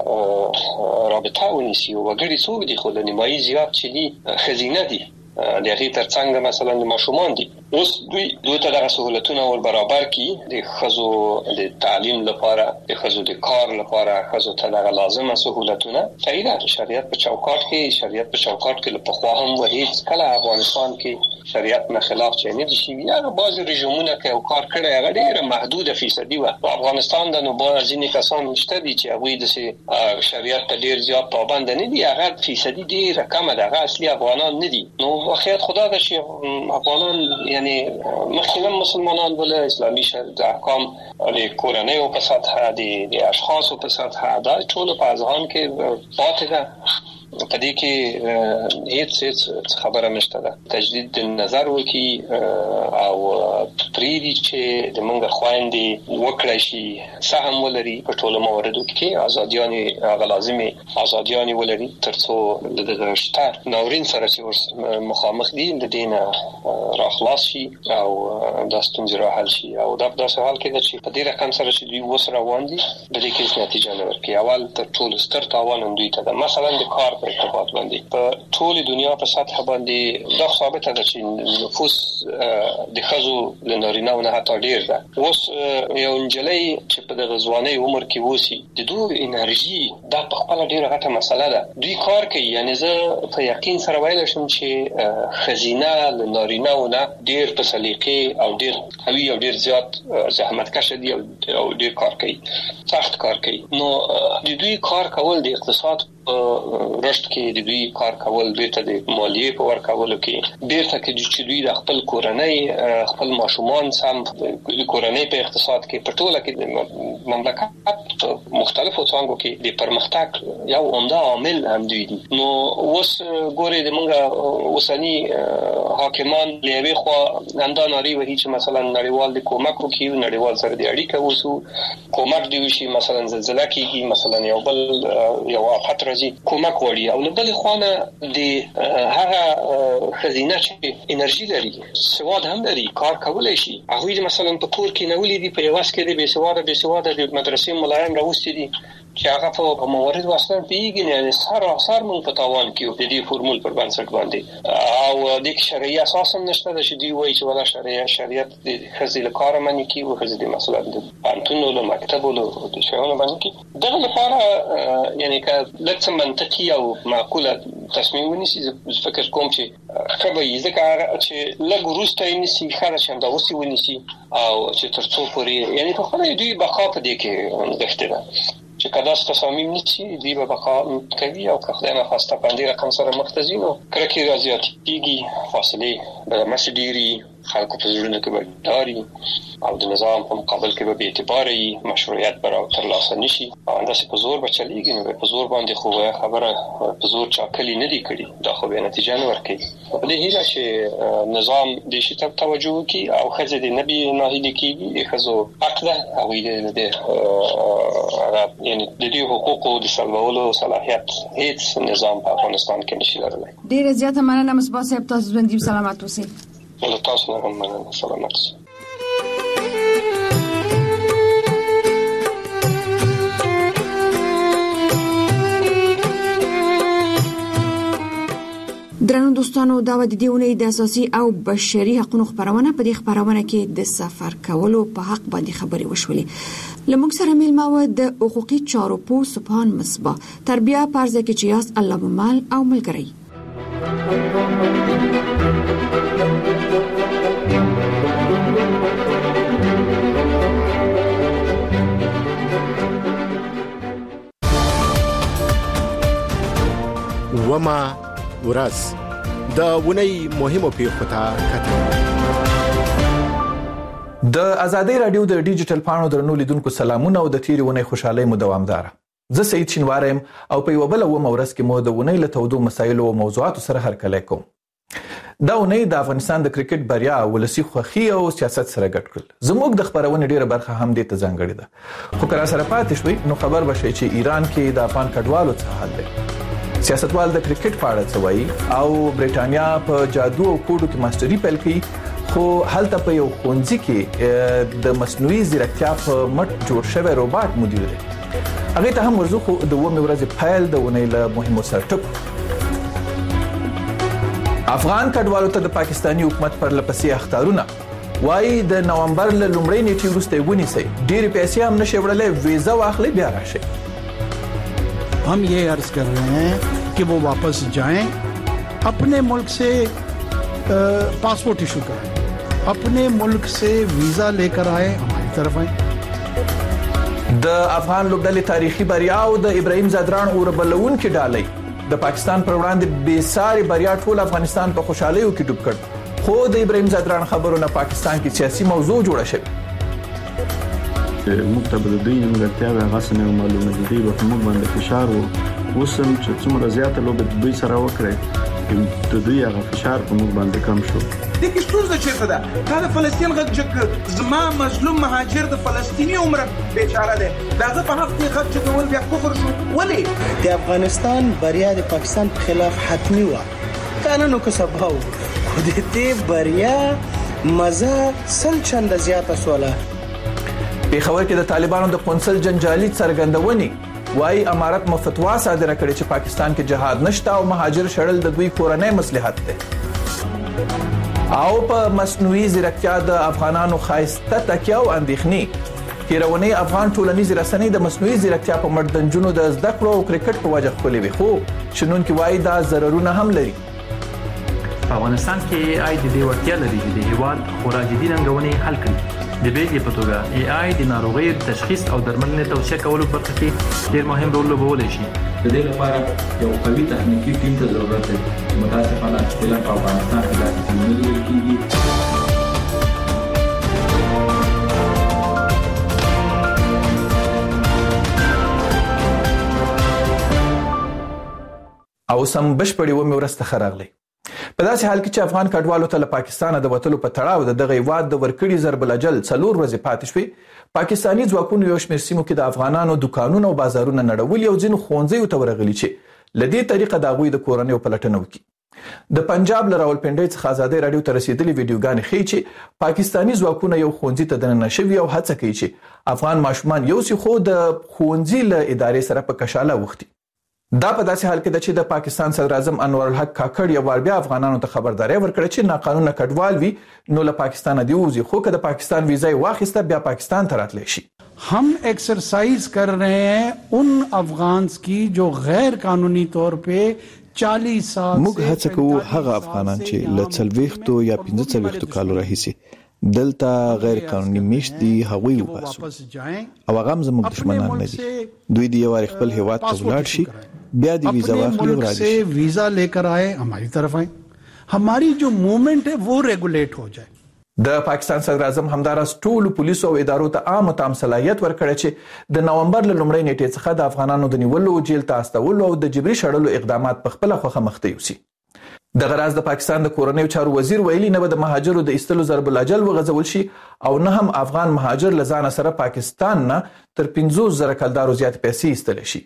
سره رابطه ونیسي او وګړي څو دي خو د نیمایي زیات چې دي خزینه دي د هغې ترڅنګ مثلا د ماشومان دي. اوس دوی دوی ته دغه سہولتونه ور برابر کی د خزو د تعلیم لپاره، د خزو د کار لپاره، خزو ته دغه لازمه سہولتونه پیدا شریعت په چوکاټ کې شریعت په چوکاټ کې په خوا هم وهیڅ کله افغانستان کې شریعت نه خلاف چې نه دي شي. هغه بعض رژیمونه کې او کار کړي هغه ډیره محدوده فیصدي و. په افغانستان د نو بعض ځینې کسان شته دي چې هغه د شریعت ته ډیر زیات پابند نه دي، هغه فیصدي ډیره کمه ده، هغه اصلي افغانان نه دي. نو واقعیت خدا ده چې افغانان یعنی مخکې مسلمانان بل اسلامي شریعت احکام د کورنۍ او په سطح د اشخاص په سطح دا ټول په ځان کې پاتې ده. په دې کې هیڅ هیڅ خبره نشته ده. تجدید نظر وکي او پریدي چې د منګه خويندې وکړای شي سهم ولري په ټولو مواردو کې ازاديان غلازمي ازاديان ولري ترڅو د شتار ناورین سره چې مخامخ دي د دینه راخلاص شي او د ستونزې را حل شي. او دا په داسې حال کې ده چې په دې رقم سره چې دوی وسره روان دي د دې کې نتیجه نه ورکړي. اول تر ټولو ستر تاوان دوی ته ده. مثلا د کار په ارتباط باندې په ټول دنیا په سطح باندې دا ثابت ده چې نفوس د خزو له نارینه‌و نه حتی ډیر ده. اوس یو انجلۍ چې په د غزواني عمر کې وسی د دوی انرژي دا په خپل ډیره غټه مسله ده. دوی کار کوي، یعنی زه په یقین سره ویل شم چې خزینه له نارینه‌و نه ډیر په سلیقې او ډیر قوي او ډیر زیات زحمت کش دي او ډیر کار کوي، سخت کار کوي. نو د دوی کار کول د اقتصاد رشد کې د دوی کار کول بیرته د مالیې په ورکولو کې بیرته کې چې دوی د خپل کورنۍ خپل ماشومان سم د کورنۍ په اقتصاد کې په ټوله کې د مملکت مختلفو څانګو کې د پرمختګ یو عمده عامل هم دوی دي. نو اوس ګورې د موږ اوسني حاکمان له یوې خوا همدا ناري وهي چې مثلا نړیوال د کومک وکړي، نړیوال سره د اړیکه وسو کومک دی وشي، مثلا زلزلہ کېږي، مثلا یو بل یو آفت کومک وړي، او بل خوانه د هغه خزینه چې انرژي لري سواد هم لري کار کولای شي. هغه مثلا په کور کې نه ولې دي په یواس کې د بې سواده بې سواده د مدرسې ملایم راوستي دي چې هغه په موارد واسطه پیږي نه سر اثر مون په تاوان کې د دې فورمول پر بنسټ باندې او د شرعي اساس هم نشته چې دی وایي چې ولا شرعي شریعت د خزل کار منی کی او خزل مثلا د پانتون له مکتب له د شهونه باندې کی دغه لپاره یعنی که لکه منطقي او معقوله تصمیم ونیسي. فکر کوم چې خبرې ځکه چې لږ وروسته یې نسی خرج هم دا اوسې ونیسي او چې ترڅو پورې یعنی په خپل دوی بقا په دې کې دښته ده چې کدا تصامیم نشي دی به بقا کوي او که خدای نه خواسته باندې رقم سره مختزینو کرکی راځياتيږي فاصله به مسډيري خلکو په ژوند کې برداري او د نظام په مقابل کې به اعتباري مشروعیت برابر ترلاسه نشي. انداسه په زور به چلیږي نو په زور باندې خو خبره په زور چاکلی نه دی کړی، دا خو به نتیجه نه ورکړي. په دې هیله چې نظام د شي ته توجه وکړي او خزه د نبی ناهید کیږي خزو عقده او د یعنی د دې حقوقو د سلبولو صلاحیت هیڅ نظام په افغانستان کې نشي لرلی. ډیره زیاته مننه مصباح صاحب، تاسو ژوندۍ سلامت اوسئ. له تاسو نه هم مننه، سلامت اوسئ. درنو دوستانو، دا د دې ونې د اساسي او بشري حقوقو خبرونه په دې خبرونه کې د سفر کولو په حق باندې خبرې وشولې. لمونږ سره ملما و د حقوقي چارو په سبحان مصباح تربیه پرځه کې چې یاس الله مال او ملګری وما ورځ د ونی مهمو پیښو ته کتل. د ازادي رادیو د ډیجیټل پاڼو درنو لیدونکو سلامونه او د تیری ونی خوشحالي مو دوامدار. زه سید شینوارم او په یو بل و مورس کې مو د ونی له تودو مسایلو او موضوعاتو سره هرکلی کوم. دا ونی د افغانستان د کرکټ بریا ولسی خوخي او سیاست سره ګډ کړل. زموږ د خبرونې ډیره برخه هم دې ته ځانګړې ده. خو کرا سره پاتې شوي نو خبر بشي چې ایران کې د افغان کډوالو څه حال دی. سیاستوال د کرکټ په اړه څه وایي او برېټانیا په جادو او کوډو کې ماستري پیل کړي، خو هلته په یو ښوونځي کې د مصنوعي ځیرکتیا په مټ جوړ شوی روباټ مدیر دی. هغه ته هم ورزو خو د ومه ورځې پیل د ونې له مهمو سرټکو. افغان کډوالو ته د پاکستانی حکومت پر لپسې اخطارونه وایي د نومبر له لومړۍ نیټې وروسته ونیسي، ډېرې پیسې هم نشي وړلای، ویزا واخلي بیا راشي. हम ये अर्ज कर रहे हैं कि वो वापस जाएं, अपने मुल्क से पासपोर्ट इशू कराएं, अपने मुल्क से वीजा लेकर आए, हमारी तरफ आए. د افغان لوبډلې تاریخي بریا او د ابراهیم زادران اوربلون کې ډالۍ د پاکستان پر وړاندې بې ساري بریا ټول افغانستان په خوشحالیو کې ډوب کړ، خو د ابراهیم زادران خبرونه پاکستان کې سیاسي موضوع جوړه شوه. موږ ته به د دوی نیمګړتیاوې هغه څه نه معلومه دي، دوی به په موږ باندې فشار اوسم چې څومره زیاته لوبه دوی سره وکړي د دوی هغه فشار په موږ باندې کم شو. د کی ستونزه چیرته ده؟ دا د فلسطین غږ چې زما مظلوم مهاجر د فلسطینی عمره بیچاره ده، داغه په حق کې غږ چې کول بیا کفر شو. ولی د افغانستان بریا د پاکستان په خلاف حتمی و، قانونو کې سباو خو د دې بریا مزه سل چنده زیاته سواله. پیښور کې د طالبانو د قونسل جنجالي څرګندونې وایي امارت مفتوا صادره کړې چې پاکستان کې جهاد نشته او مهاجر شړل د دوی کورنۍ مصلحت ده. او په مصنوعي ځیرکتیا د افغانانو خایسته تکیه او اندېښنې هیرونې افغان ټولنیز رسنۍ د مصنوعي ځیرکتیا په مټ د نجونو د زده کړو او کرکټ په وجه خپلې وي، خو شنونکي وایي دا ضررونه هم لري. په افغانستان کې آی د دې وړتیا لري چې د هیواد خورا جدي ننګونې حل کړي. د بیلګې په توګه ای آی د ناروغیو تشخیص او درملنې توصیه کولو په برخه کې ډېر مهم رول لوبولی شي. د دې لپاره یو قوي تخنیکي ټیم ته ضرورت دی چې متاسفانه فعلا په افغانستان کې داسې ټیم نه لیدل کېږي. او سم بشپړې ومې ورسته خراغلی. په داسې حال کې چې افغان کډوالو ته له پاکستانه د وتلو په تړاو د دغه هیواد د ورکړي ضرب الاجل څلور ورځې پاتې شوې، پاکستاني ځواکونو یو شمېر سیمو کې د افغانانو دکانونه او بازارونه نړولي او ځینو ښوونځیو ته ورغلي چې له دې طریقه د هغوی د کورنیو پلټنه وکړي. د پنجاب له راولپنډۍ څخه ازادي رادیو ته رسېدلې ویډیوګانې ښیي چې پاکستاني ځواکونه یو ښوونځي ته دننه شوي او هڅه کوي چې افغان ماشومان یوسي، خو د ښوونځي له ادارې سره په کشاله وختي. دا په داسې حال کې ده چې د پاکستان صدر اعظم انور الحق کاکړ یو وار بیا افغانانو ته خبرداري ورکړه چې ناقانونه کډوال وي نو له پاکستان دی وځي، خو که د پاکستان ویزا واخیسته بیا پاکستان ته راتلی شي. हम एक्सरसाइज कर रहे हैं उन अफगान्स की जो गैर कानूनी तौर पे चालीस साल موږ هڅه کوو هغه افغانان چې له څلويختو یا پنځه څلويختو کالو راهیسي دلته غیر قانوني میشت دي هغوی وباسو او هغه هم زموږ دشمنان نه دي. دوی دی یو خپل هیواد ته ولاړ شي، بیا دی ویزا واخلي او راځي، ویزا لیکر آئے، हमारी तरफ आए, हमारी जो मूवमेंट है वो रेगुलेट हो जाए. د پاکستان صدر اعظم همدارس ټول پولیسو او ادارو ته عام تام صلاحیت ورکړی چې د نومبر له لومړۍ نیټې څخه د افغانانو د نیولو، جیل ته استولو او د جبري شړلو اقدامات په خپله خوښه مخته یوسي. دغه راز د پاکستان د کورنیو چارو وزیر ویلي نه به د مهاجرو د ایستلو ضرب الاجل وغځول شي او نه هم افغان مهاجر له ځانه سره پاکستان نه تر پنځوس زره کلدارو زیات پیسې ایستلی شي.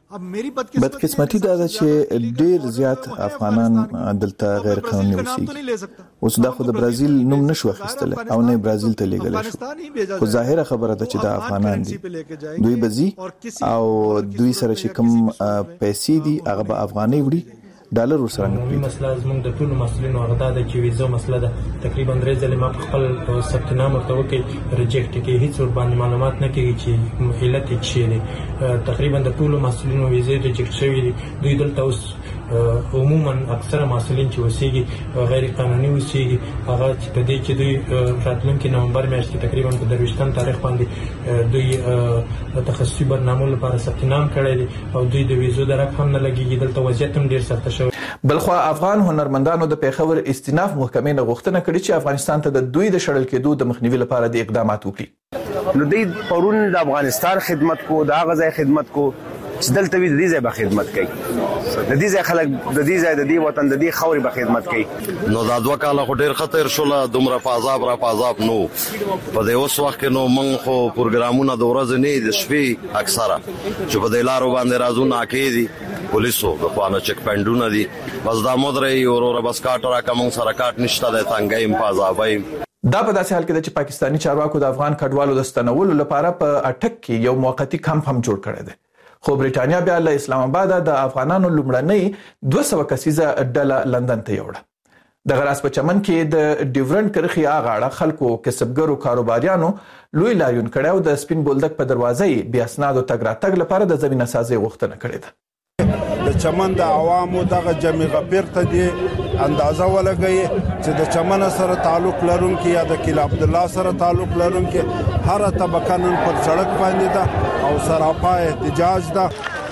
بدقسمتي دا ده چې ډیر زیات افغانان دلته غیر قانوني اوسېږي. اوس دا خو د برازیل نوم نشو اخیستلی او نه برازیل ته لیږلی شو، خو ظاهره خبره ده چې دا افغانان دي. دوی به ځي او دوی سره چې کوم پیسې دي هغه به افغانۍ وړي، ډالر ورسره نه پریږدي. مسله زموږ د ټولو مسلینو هغه دا ده چې ویزو مسله ده. تقریبا درې ځلې ما خپل ثبت نام ورته وکړ، ریجیکټ کړي، هیڅ ور باندې معلومات نه کېږي چې علت یې څه دی. تقریبا د ټولو مسلینو ویزې ریجیکټ شوي دي. دوی دلته اوس عموما اکثره مسؤلین چې وسیږي غیر قانوني وسیږي هغه چې په دې کې دوی راتلونکي نومبر میاشت کې تقریبا په درویشتم تاریخ باندې دوی تخصصي برنامو لپاره ثبت نام کړی دي او دوی د ویزو درک هم نه لګیږي. دلته وضعیت هم ډیر سخت شوی. بلخوا افغان هنرمندانو د پیښور استیناف محکمې نه غوښتنه کړې چې افغانستان ته د دوی د شړل کېدو د مخنیوي لپاره د اقدامات وکړي. نو دوی پرون د افغانستان خدمت کو د هغه ځای خدمت کو چې دلته وی د دې ځای به خدمت کوي، د دې ځای خلک د دې ځای د دې وطن د دې خاورې به خدمت کوي. نو دا دوه کاله خو ډېر خطر شول، دومره فاضاب را فاضاب نو په دې اوس وخت کې نو موږ خو پروګرامونه د ورځې نه د شپې اکثره چې په دې لارو باندې راځو نه کېدي پولیسو د خوانه چک پاینټونه دي بس دا مودرې اورور بس کاټ را کوم سره کاټ نشته د تنګایم فاضابایم. دا په داسې حال کې چې پاکستانی چارواکو د افغان کډوالو د ستنولو لپاره په اټک کې یو موقتی کمپ هم جوړ کړی دی، خو برېټانیا بیا له اسلام آباد د افغانانو لومړنۍ دوه سوه کسیزه ډله لندن ته یوړه. د غراس په چمن کې د ډیورنډ کرخي اغاړه خلکو کسبګرو کاروباریانو لوی لاریون کړو د سپین بولدک په دروازې بیا اسنادو تګ راتګ لپاره د زمينه سازي غوښتنه کړې ده. د چمن د عوامو دغه جمع غفیر ته دی اندازه ولګي چې د چمن سره تعلق لرونکي یا د کیل عبد الله سره تعلق لرونکي هر طبقه نن پر سړک باندې ده او سراپا احتجاج ده.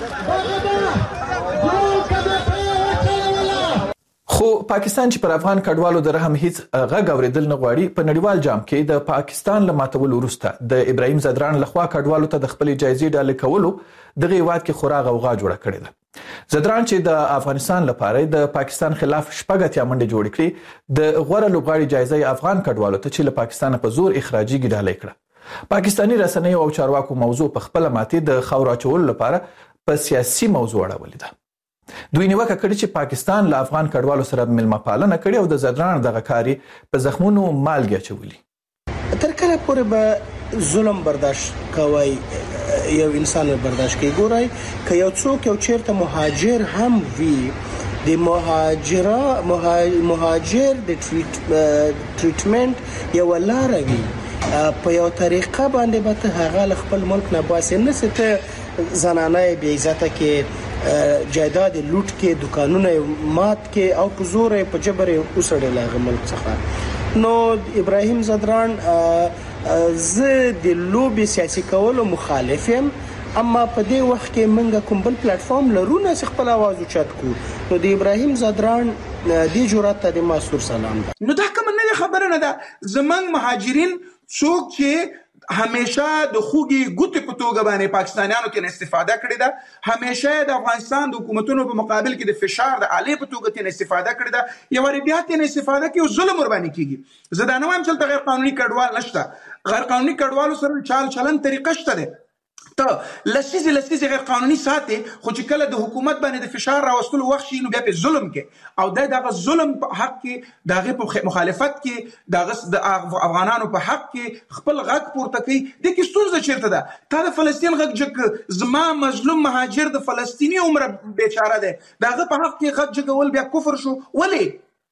خو پاکستان چې پر افغان کډوالو د رحم هیڅ غږ اوریدل نه غواړي، په نړیوال جام کې د پاکستان له ماتولو وروسته د ابراهیم زدران لخوا کډوالو ته د خپل جایزې ډالې کولو دغه هیواد کې خورا غوغا جوړه کړې ده. زدران چې د افغانستان لپاره د پاکستان خلاف شپږ اتیا منډه جوړ کړې، د غوړه لوبغاړي جایزه افغان کډوالو ته چې له پاکستان په زور اخراجي ډالې کړه. پاکستانی رسنیو او چارواکو موضوع په خپل ماتې د خاور اچولو لپاره په سیاسي موضوع اړولې ده. دوی نیوکه کړې چې پاکستان له افغان کډوالو سره ملمه پالنه کړې او د زدران دغه کاری په زخمونو مالګه اچولي. تر کله پورې به ظلم برداشت کوي یو انسان برداشت کوي؟ ګورای که یو څوک یو چیرته مهاجر هم وي، د مهاجره مهاجر د ټریټمنټ یو لار وي په یو طریقه باندې به ته هغه خپل ملک نه باسي، نه ست زنانه بی عزت کې جایداد لوټ کې دکانونه مات کې او په زور په جبر اوسړل هغه ملک څخه. نو ابراهیم زدران زه د لوبي سیاسي کولو مخالف یم، اما په دې وخت کې موږ کوم بل پلیټ فارم لرونه چې خپل आवाज اوچت کو. نو د ابراهیم زدران د جرأت ته د مسور سلام ده. نو دا کوم نه خبره نه ده. زمنګ مهاجرین څوک چې همیشه د خوږی ګوتې په توګه باندې پاکستانیانو کې استفاده کړې ده، همیشه د افغانستان د حکومتونو په مقابل کې د فشار د اعلی په توګه کې استفاده کړې ده، یو ری بیا ته استفاده کوي او ظلم ور باندې کیږي. زه دا نه وایم چې غیر قانوني کډوال نشته، غیر قانوني کډوالو سره چال چلن طریقه شته ده، ته لسیزه لسیزه غیر قانوني ساتي، خو چې کله د حکومت باندې د فشار راوستلو وخت شي نو بیا په ظلم کې او دغه ظلم په حق کې دغه په مخالفت کې دغه د افغانانو په حق کې خپل غږ پورته کوي. د کی ستونزه چیرته ده؟ تا د فلسطین غږ جګ زما مظلوم مهاجر د فلسطینی عمر بیچاره ده، دغه په حق کې غږ جګول بیا کفر شو. ولی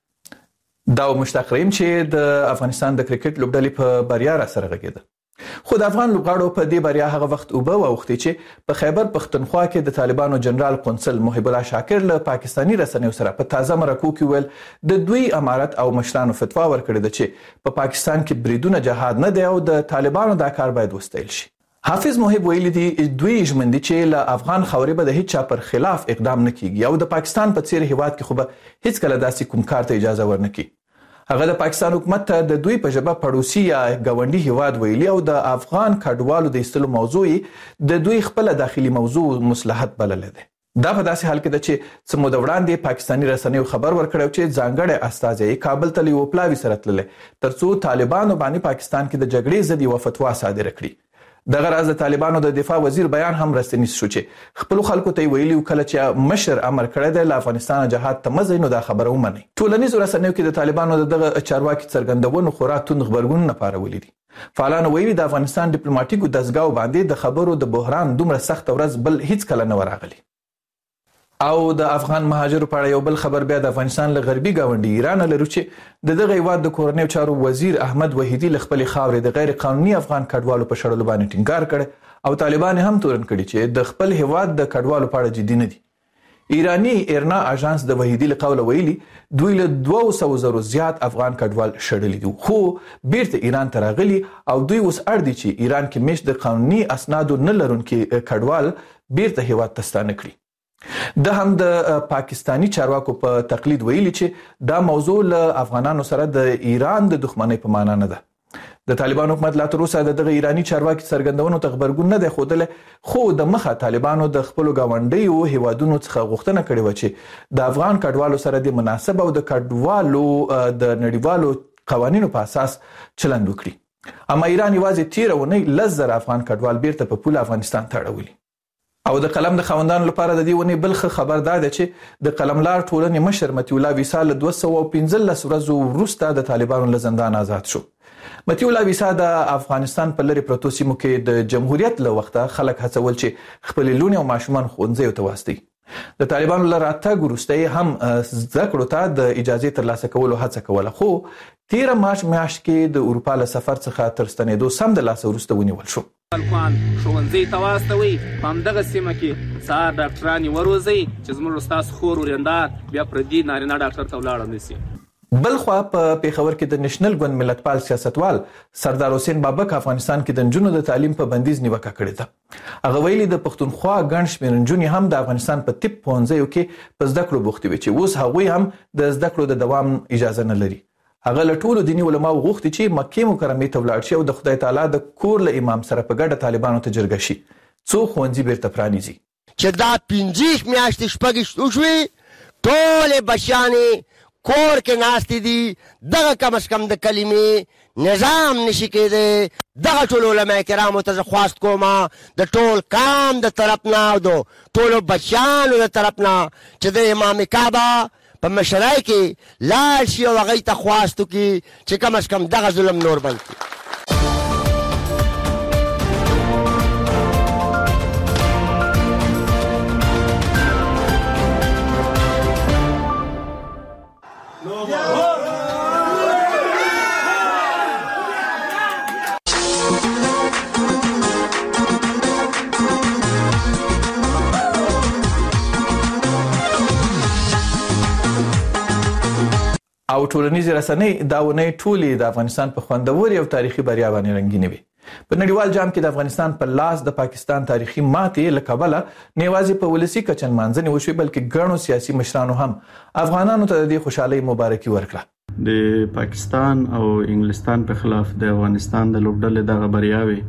دا مشتاق رحیم چې د افغانستان د کرکټ لوبډلې په بریا را سره غږیده، خو د افغان لوبغاړو په دې بریا هغه وخت اوبه واوښتي چې په خیبر پښتونخوا کې د طالبانو جنرال قونسل محب الله شاکر له پاکستانی رسنیو سره په تازه مرکو کې ویل د دوی امارت او مشرانو فتوا ورکړې ده چې په پاکستان کې بریدونه جهاد نه دی او د طالبانو دا کار باید وستایل شي. حافظ محب ویلي دي دوی ژمن دي چې له افغان خاورې به د هیڅ چا پر خلاف اقدام نه کیږي او د پاکستان په څیر هیواد کې خو به هیڅ کله داسې کوم کار ته اجازه ورنکړي. هغه د پاکستان حکومت ته د دوی په ژبه پړوسی یا ګاونډي هیواد ویلي او د افغان کډوالو د ایستلو موضوع د دوی خپل داخلي موضوع مصلحت بللې ده. دا په داسې حال کې ده چې سمو د وړاندې پاکستانی رسنیو خبر ورکړو چې ځانګړی استازی کابل ته یو پلاوی سره تللې ترڅو طالبانو باندې پاکستان کې د جګړې ضد یو فتوا صادره کړي. دغه راز د طالبانو د دفاع وزیر بیان هم رسنیز شو چې خپل خلکو ته ویلي کله چې مشر امر کړی دی له افغانستان جهاد ته مزه نو دا خبره ومني. ټولنیز رسنیو کې د طالبانو دغه چارواکي څرګندونو خورا توند خبرګون نه پارولې دي. فعالانو ویلي د افغانستان ډیپلوماټیکو دسګاو باندې د خبرو د بحران دومره سخت ورځ بل هیڅ کله نه وراغلي. او د افغان مهاجرو په اړه یو بل خبر بیا د افغانستان له غربي ګاونډي ایران لرو چې د دغه هیواد د کورنیو چارو وزیر احمد وحیدی له خپل خاورې د غیر قانوني افغان کډوالو په شړلو باندې ټینګار کړي او طالبان هم تورن کړي چې د خپل هیواد د کډوالو په اړه جدي نه دي. ایرانی ایرنا اژانس د وحیدی له قوله ویلي دوی له دوه سوه زرو زیات افغان کډوال شړلي دي، خو بیرته ایران ته راغلي او دوی اوس اړ دي چې ایران کې مشت د قانوني اسنادو نه لرونکي کډوال بیرته هیواد ته ستانه کړي. د هم د پاکستانی چارواکو په تقلید ویلي چې دا موضوع له افغانانو سره د ایران د دښمنۍ په معنا نه ده. د طالبان حکومت لا تر اوسه دغه ایرانی چارواکي څرګندونو ته خبرګون نه دی ښودلی، خو د مخه طالبانو د خپلو ګاونډیو هیوادونو څخه غوښتنه کړې وه چې د افغان کډوالو سره د مناسب او د کډوالو د نړیوالو قوانینو په اساس چلند وکړي. اما ایران یوازې تیره اونۍ لس زره افغان کډوال بیرته په پوله افغانستان ته اړولي. او د قلم د خاوندانو لپاره د دې ونې بل ښه خبر دا ده چې د قلملار ټولنې مشر متي الله ویسا له دوه سوه پنځلس ورځو وروسته د طالبانو له زندان آزاد شو. متي الله ویسا د افغانستان په لرې پرتو سیمو کې د جمهوریت له وخته خلک هڅول چې خپل لونی او ماشومان ښوونځیو ته واستوي. د طالبانو له راتګ وروسته هم زده کړو ته د اجازې ترلاسه کولو هڅه کوله، خو تیره مارچ میاشت کې د اروپا له سفر څخه تر ستنېدو سم د لاسه وروسته ونیول شو. خلکوان ښوونځي ته واستوئ، په همدغه سیمه کې سهار ډاکټران یې وروزئ چې زموږ ستاسو خور ورېندار بیا پردي نارینه ډاکټر ته ولاړه نه سي. بل خوا په پیښور کې د نېشنل ګوند ملتپال سیاستوال سردار حسین بابک افغانستان کې د نجونو د تعلیم په بندیز نیوکه کړې ده. هغه ویلي د پښتونخوا ګڼ شمېر نجونې هم د افغانستان په طب پوهنځیو کې په زده کړو بوختې وي چې اوس هغوی هم د زده کړو د دوام اجازه نه لري. هغه له ټولو دیني علماو غوښتي چې مکې مکرمې ته ولاړ شي او د خدای تعالی د کور له امام سره په ګډه طالبانو ته جرګه شي څو ښوونځي بیرته پرانیزي. چې دا پنځه میاشتې شپږ وشوې ټولې بچیانې کور کې ناستې دي، دغه کم از کم د کلمې نظام نشي کېدی. دغه ټول علماء کرامو ته زه خواست کوم د ټول کام د طرف نه او د ټولو بچیانو د طرف نه چې د امام کعبه په مشرۍ کې لاړ شي او هغوی ته خواست وکړي چې کم از کم دغه ظلم نور بند کړي. او ټولنیزې رسنۍ دا ونې ټولې د افغانستان په خوندوري او تاریخي بریا باندې رنګینې وي. په نړیوال جام کې د افغانستان په لاس د پاکستان تاریخي ماتې له کبله نه یوازې په ولسي کچه نمانځنې وشوې بلکې ګڼو سیاسي مشرانو هم افغانانو ته د دې خوشحالۍ مبارکي ورکړه. د پاکستان او انګلستان په خلاف د افغانستان د لوبډلې دغه بریاوي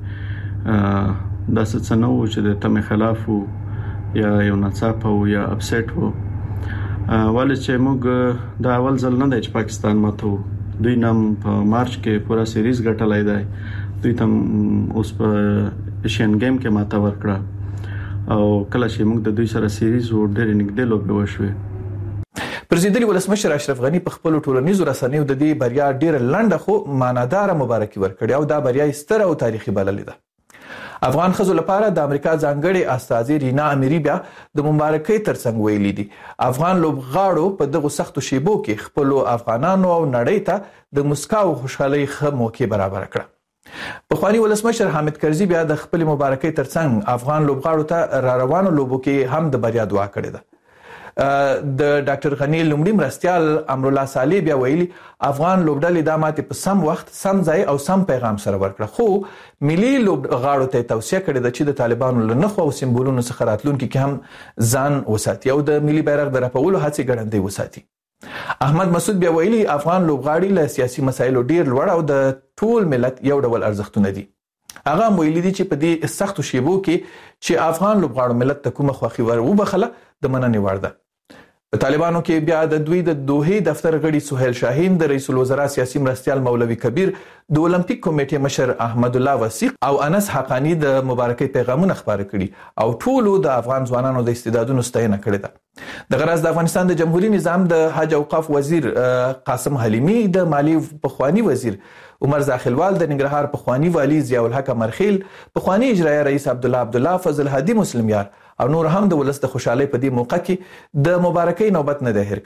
داسې څه نه و چې د تمې خلاف وو یا یو ناڅاپه وو یا اپسیټ وو، ولې چې موږ د اول ځل نه دی چې پاکستان ماتو. دوی نم په مارچ کې پورا سیریز ګټلای دی، دوی تم اوس په ایشین گیم کې ماته ورکړه او کله چې موږ د دوی سره سیریز و ډېر نږدې لوبې وشوې. پرزیدلی ولسمشر اشرف غنی په خپل ټولنیزو رسنیو د دې بریا ډېر لنډه خو معنادار مبارکي ورکړه او دا بریا ستره او تاریخي بللې ده. افغان ښځو لپاره د امریکا ځانګړي استازي رینا امیری بیا د مبارکۍ ترڅنګ ویلي دي افغان لوبغاړو په دغه سختو شیبو کې خپل افغانانو او نړۍ ته د مسکا او خوشحالۍ ښه موقع برابر کړه. پخوانی ولسمشر حامد کرزي بیا د خپل مبارکۍ ترڅنګ افغان لوبغاړو ته را روانو لوبو کې هم د بریا دعا کړې ده. د ډاکټر غنی لومړي مرستيال امرالله صالح بیا ویلي افغان لوبډلې د ماتې په سم وخت سم ځای او سم پیغام سره ورکړه، خو ملي لوبغاړو ته توصیه کړې ده چې د طالبانو له نخو او سمبولونو څخه راتلونکي کې هم ځان وساتي او د ملي بیرغ د رپولو هڅې ګړندۍ وساتي. احمد مسعود بیا ویلي افغان لوبغاړي له سیاسي مسایلو ډیر لوړ او د ټول ملت یو ډول ارزښتونه دي. هغه ویلي دي چې په دې سختو شیبو کې چې افغان لوبغاړو ملت ته کومه خوښي ور وبخله د مننې وړ ده. په طالبانو کې بیا د دوی د دوحې دفتر غړي سهیل شاهین، د رئیس الوزرا سیاسي مرستيال مولوي کبیر، د اولمپیک کمیټې مشر احمد الله وثیق او انس حقانی د مبارکۍ پیغامونه خبرې کړي او ټولو د افغان ځوانانو د استعدادونو ستاینه کړې ده. د غرض د افغانستان د جمهوریت نظام د حج اوقاف وزیر قاسم حلیمی، د مالی پخوانی وزیر عمر زاخلوال، د ننګرهار پخوانی والی ضیاء الحق مرخیل، پخوانی اجرایه رئیس عبد الله عبد الله، فضل هادي مسلم یار او نور هم د ولست خوشحالي په دې موقع کې د مبارکۍ نوبت نه ده هیر کړي.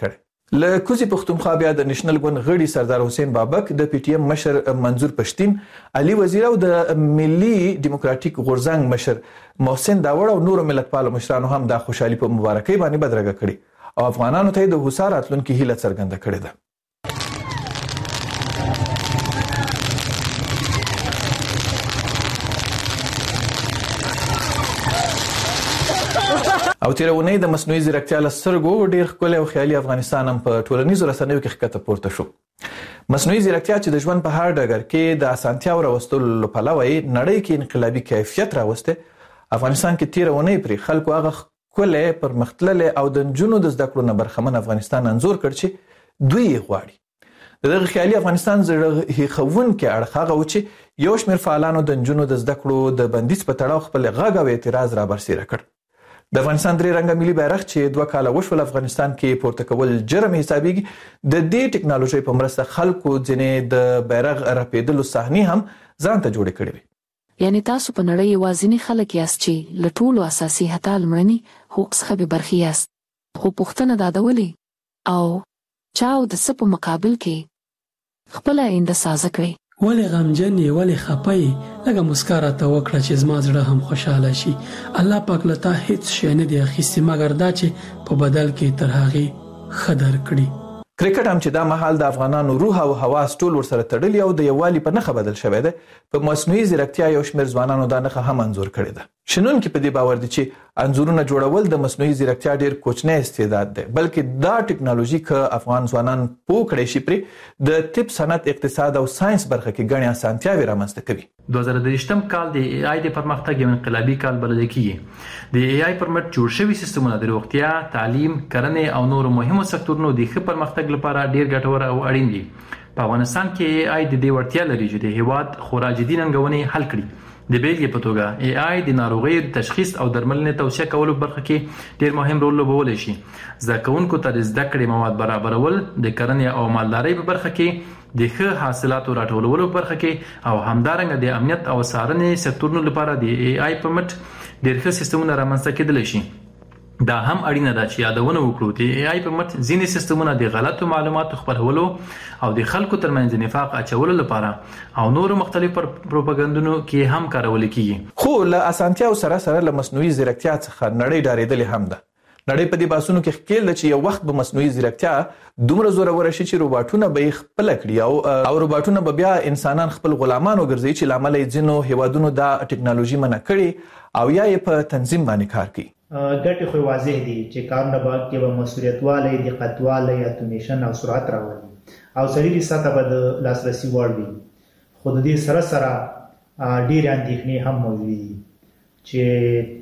له کوزي پختونخوا بیا د نېشنل ګوند غړي سردار حسین بابک، د پی ټی ایم مشر منظور پښتين، علي وزیر او د ملي ډیموکراتیک غورځنګ مشر محسن داوړ او نور ملتپال مشرانو هم د خوشحالي په مبارکۍ باندې بدرګه کړي او افغانانو ته د هوسا راتلونکي هیله څرګنده کړې ده. او تیرونی د مصنوعي ځیرکتیا له سترګو ډیر ښکلی او خیالي افغانستان هم په ټولنیزو رسنیو کې ښکته پورته شو. مصنوعي ځیرکتیا چې د ژوند په هر ډګر کې د اسانتیاو راوستلو له پلوه یې نړۍ کې انقلابي کیفیت راوستی، افغانستان کې تیرونی پرې خلکو هغه ښکلی پرمختللی او د نجونو د زده کړو نه برخمن افغانستان انځور کړ چې دوی یې غواړي. د دغه خیالي افغانستان زړه هیښوونکی اړخ هغه و چې یو شمېر فعالانو د نجونو د زده کړو د بندیز په تړاو خپل غږ او اعتراض رابرسېره کړ. د افغانستان درې رنګه ملي بیرغ چې دوه کاله وشول افغانستان کې پورته کول جرم حسابېږي، د دې ټکنالوژۍ په مرسته خلکو ځینې د بیرغ رپېدلو صحنې هم ځان ته جوړې کړې وي. یعنی تاسو په نړۍ یوازینی خلک یاست چې له ټولو اساسي حتی لومړني حقوق څخه بې برخې یاست. خو پوښتنه دا ده ولې او چا او د څه په مقابل کې خپله آینده سازه کړئ؟ ولې غمجن یې، ولې خفه یې؟ لږه مسکا راته وکړه چې زما زړه هم خوشحاله شي. الله پاک له تا هیڅ شی نه دی اخیستی مګر دا چې په بدل کې تر هغې ښه درکړي. کرکټ هم چې دا مهال د افغانانو روح او حواس ټول ورسره تړلي او د یووالي په نښه بدل شوی دی، په مصنوعي ځیرکتیا یو شمېر ځوانانو دا نښه هم انځور کړې ده. شنونکي په دې باور دي چې انځورونه جوړول د مصنوعي ځیرکتیا ډیر کوچنی استعداد دی، بلکې دا ټکنالوژي که افغان ځوانان پوه کړی شي پرې د طب، صنعت، اقتصاد او ساينس برخه کې ګڼې اسانتیاوې رامنځته کوي. دوه زره دېرشم کال د ای آی د پرمختګ یو انقلابي کال بلل کېږي. د ای آی پر مټ جوړ شوي سیستمونه د روغتیا، تعلیم، کرنې او نورو مهمو سکتورونو د ښه پرمختګ لپاره ډیر ګټور او اړین دي. په افغانستان کې ای آی د دې وړتیا لري چې د هیواد خورا جدي ننګونې حل کړي. د بیلګې په توګه ای آی د ناروغیو د تشخیص او درملنې توصیه کولو برخه کې ډیر مهم رول لوبولی شي. زده کوونکو ته د زده کړې مواد برابرول، د کرنې او مالدارۍ په برخه کې د ښه حاصلاتو راټولولو په برخه کې او همدارنګه د امنیت او څارنې سکتورونو لپاره د ای آی په مټ ډیر ښه سیستمونه رامنځته کېدلی شي. دا هم اړینه ده چې یادونه وکړو د ای آی په مټ ځینې سیستمونه د غلطو معلوماتو خپرولو او د خلکو ترمنځ نفاق اچولو لپاره او نورو مختلف پروپاګاندا کې هم کارول کیږي. خو له اسانتیاو سره سره له مصنوعي ځیرکتیا څخه نړۍ ډارېدلې هم ده. نړۍ په دې باسونو کې ښکېل ده چې یو وخت به مصنوعي ځیرکتیا دومره زوروره شي چې روباټونه به یې خپله کړي او او روباټونه به بیا انسانان خپل غلامان وګرځوي چې له امله یې ځینو هیوادونو دا ټکنالوژي منع کړي او یا یې په تنظیم باندې کار کوي. ګټې خو واضح دي چې کارونه به کې به مسؤلیتوالی، دقتوالی، اتومیشن او سرعت راولي او سړي سطح به د لاسرسي وړ وي. خو د دې سره سره ډېرې اندېښنې هم موجودې دي چې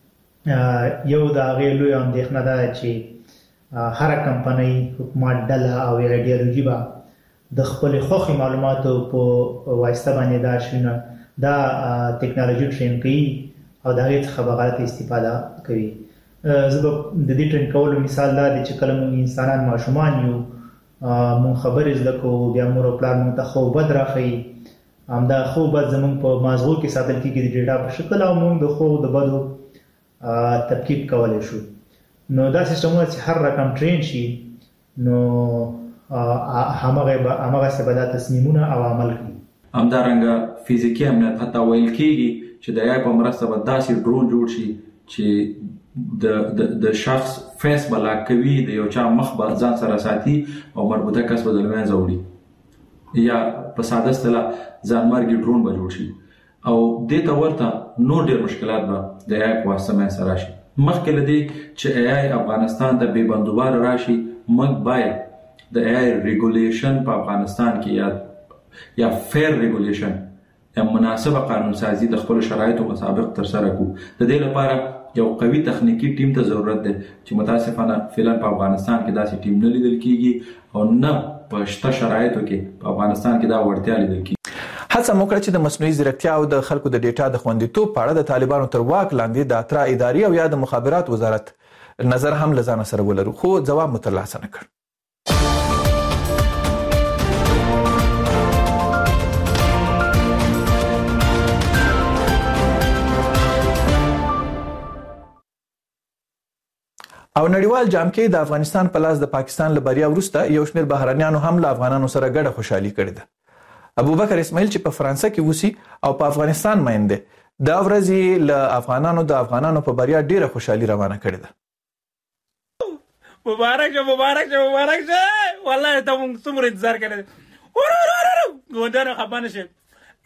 یو د هغې لویه اندېښنه ده چې هره کمپنۍ، حکومت ډله او ایډیالوژي به د خپلې خوښې معلوماتو په واسطه باندې دا شونه دا ټکنالوژي ټرین کوي او د هغې څخه به غلطه استفاده کوي. زه به د دې ټرین کولو مثال دا دی چې کله موږ انسانان ماشومان یو، موږ خبرې زده کوو، بیا مور او پلار موږ ته ښه او بد راښیي. همدا ښه او بد زموږ په مازغو کې ساتل کېږي د ډیټا په شکل او موږ د ښو او د بدو تفکیک کولی شو. نو دا سیستمونه چې هر رقم ټرین شي نو همغسې به دا تصمیمونه او عمل کوي. همدارنګه فزیکي امنیت حتی ویل کېږي چې د ای په مرسته به داسې ډرون جوړ شي چې د د شخص فیس به لاک کوي، د یو چا مخ به ځان سره ساتي او مربوطه کس به د لمنځه وړي، یا په ساده اصطلاح ځانمرګي ډرون به جوړ شي او دې ته ورته نور ډېر مشکلات به د ای په واسطه منځته راشي. مخکې له دې چې ای افغانستان ته بې بندوباره راشي، موږ باید د ای ریګولیشن په افغانستان کې یا یا فیر ریګولیشن یا مناسبه قانون سازی د خپل شرایطو مطابق تر سره کو. د دې لپاره یو قوي تخنیکی ټیم ته ضرورت دی چې متاسفانه فعلا په افغانستان کې داسې ټیم نه لیدل کیږي او نه په شته شرایطو کې په افغانستان کې دا وړتیا لیدل کیږي. هڅه وکړه چې د مصنوعي ځیرکتیا او د خلکو د ډیټا د خوندیتوب په اړه د طالبانو تر واک لاندې د اترا اداري او یا د مخابرات وزارت نظر هم له ځانه سره ولرو، خو ځواب مو ترلاسه نه کړ. او نړیوال جام کې د افغانستان په لاس د پاکستان له بریا وروسته یو شمېر بهرنیانو هم له افغانانو سره ګډه خوشحالي کړې ده. ابوبکر اسماعیل چې په فرانسه کې اوسي او په افغانستان مین دی، دا ورځې له افغانانو د افغانانو په بریا ډیره خوشحالي روانه کړې ده. مبارک شه مبارک شه مبارک شه، والله ته موږ څومره انتظار کړی دی. ګوندانو خفه نه شي.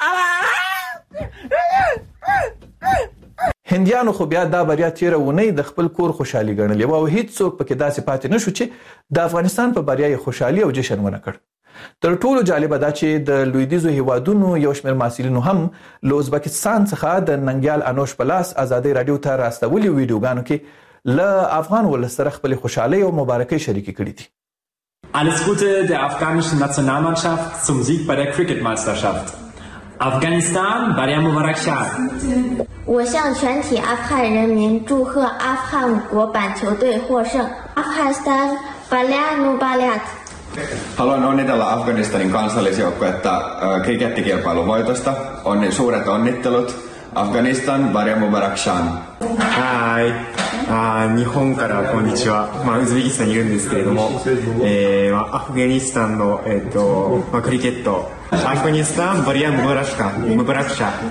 هندیانو خو بیا دا بریا تیره اونۍ د خپل کور خوشحالي ګڼلې وه او هیڅ څوک پکې داسې پاتې نه شو چې د افغانستان په بریا یې خوشحالي او جشن ونه کړ. تر ټولو جالبه دا چې د لویدیځو هیوادونو یو شمېر محصلینو هم له ازبکستان څخه د ننګیال انوش په لاس ازادۍ راډیو ته راستولي ویډیوګانو کې له افغان ولس سره خپلې خوشحالۍ او مبارکۍ شریکې کړي دي. Alles Gute der afghanischen Nationalmannschaft zum Sieg bei der Cricket-Meisterschaft. Afghanistan, Barya Mubarak Shah. 我向全体阿富汗人民祝贺阿富汗国板球队获胜。Afghanistan, Barya Mubarak. Haluan onnitella Afganistanin kansallisjoukkuetta krikeettikilpailun voitosta. Onni, suuret onnittelut. Afghanistan, Barya Mubarak Shah. はい、あ日本からこんにちは、まあ、ウズベキスタンにいるんですけれども、えーまあ、アフガニスタンの、えーとまあ、クリケットアフガニスタンバリアムバラシカムバラクシャ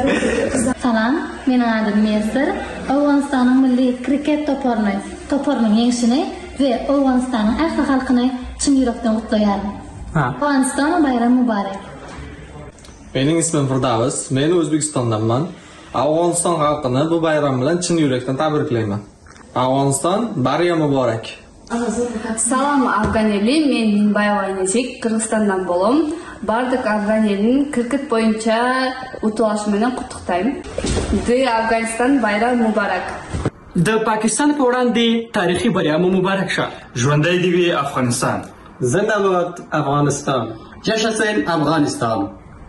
Salam, men adım Mesir. Afganistanın milli kriket toparını toparının yenişini ve Afganistanın arka halkını tüm yürekten kutlayarım. Afganistan bayramı mübarek. Benim ismim Firdavs. Men O'zbekistondanman. Afg'oniston xalqini bu bayram bilan chin yurakdan tabriklayman. Afg'oniston Barya Muborak. Салам Афган ели, мен Минбаева Айназик, Кыргызстандан болом. Бардык Афган элин крикет боюнча утулашы менен куттуктайм. Ды Афганистан байрам мубарак. د پاکستان په وړاندې تاریخي بریا مو مبارک شه. ژوندی دې وي افغانستان. زنده باد افغانستان. جشن افغانستان.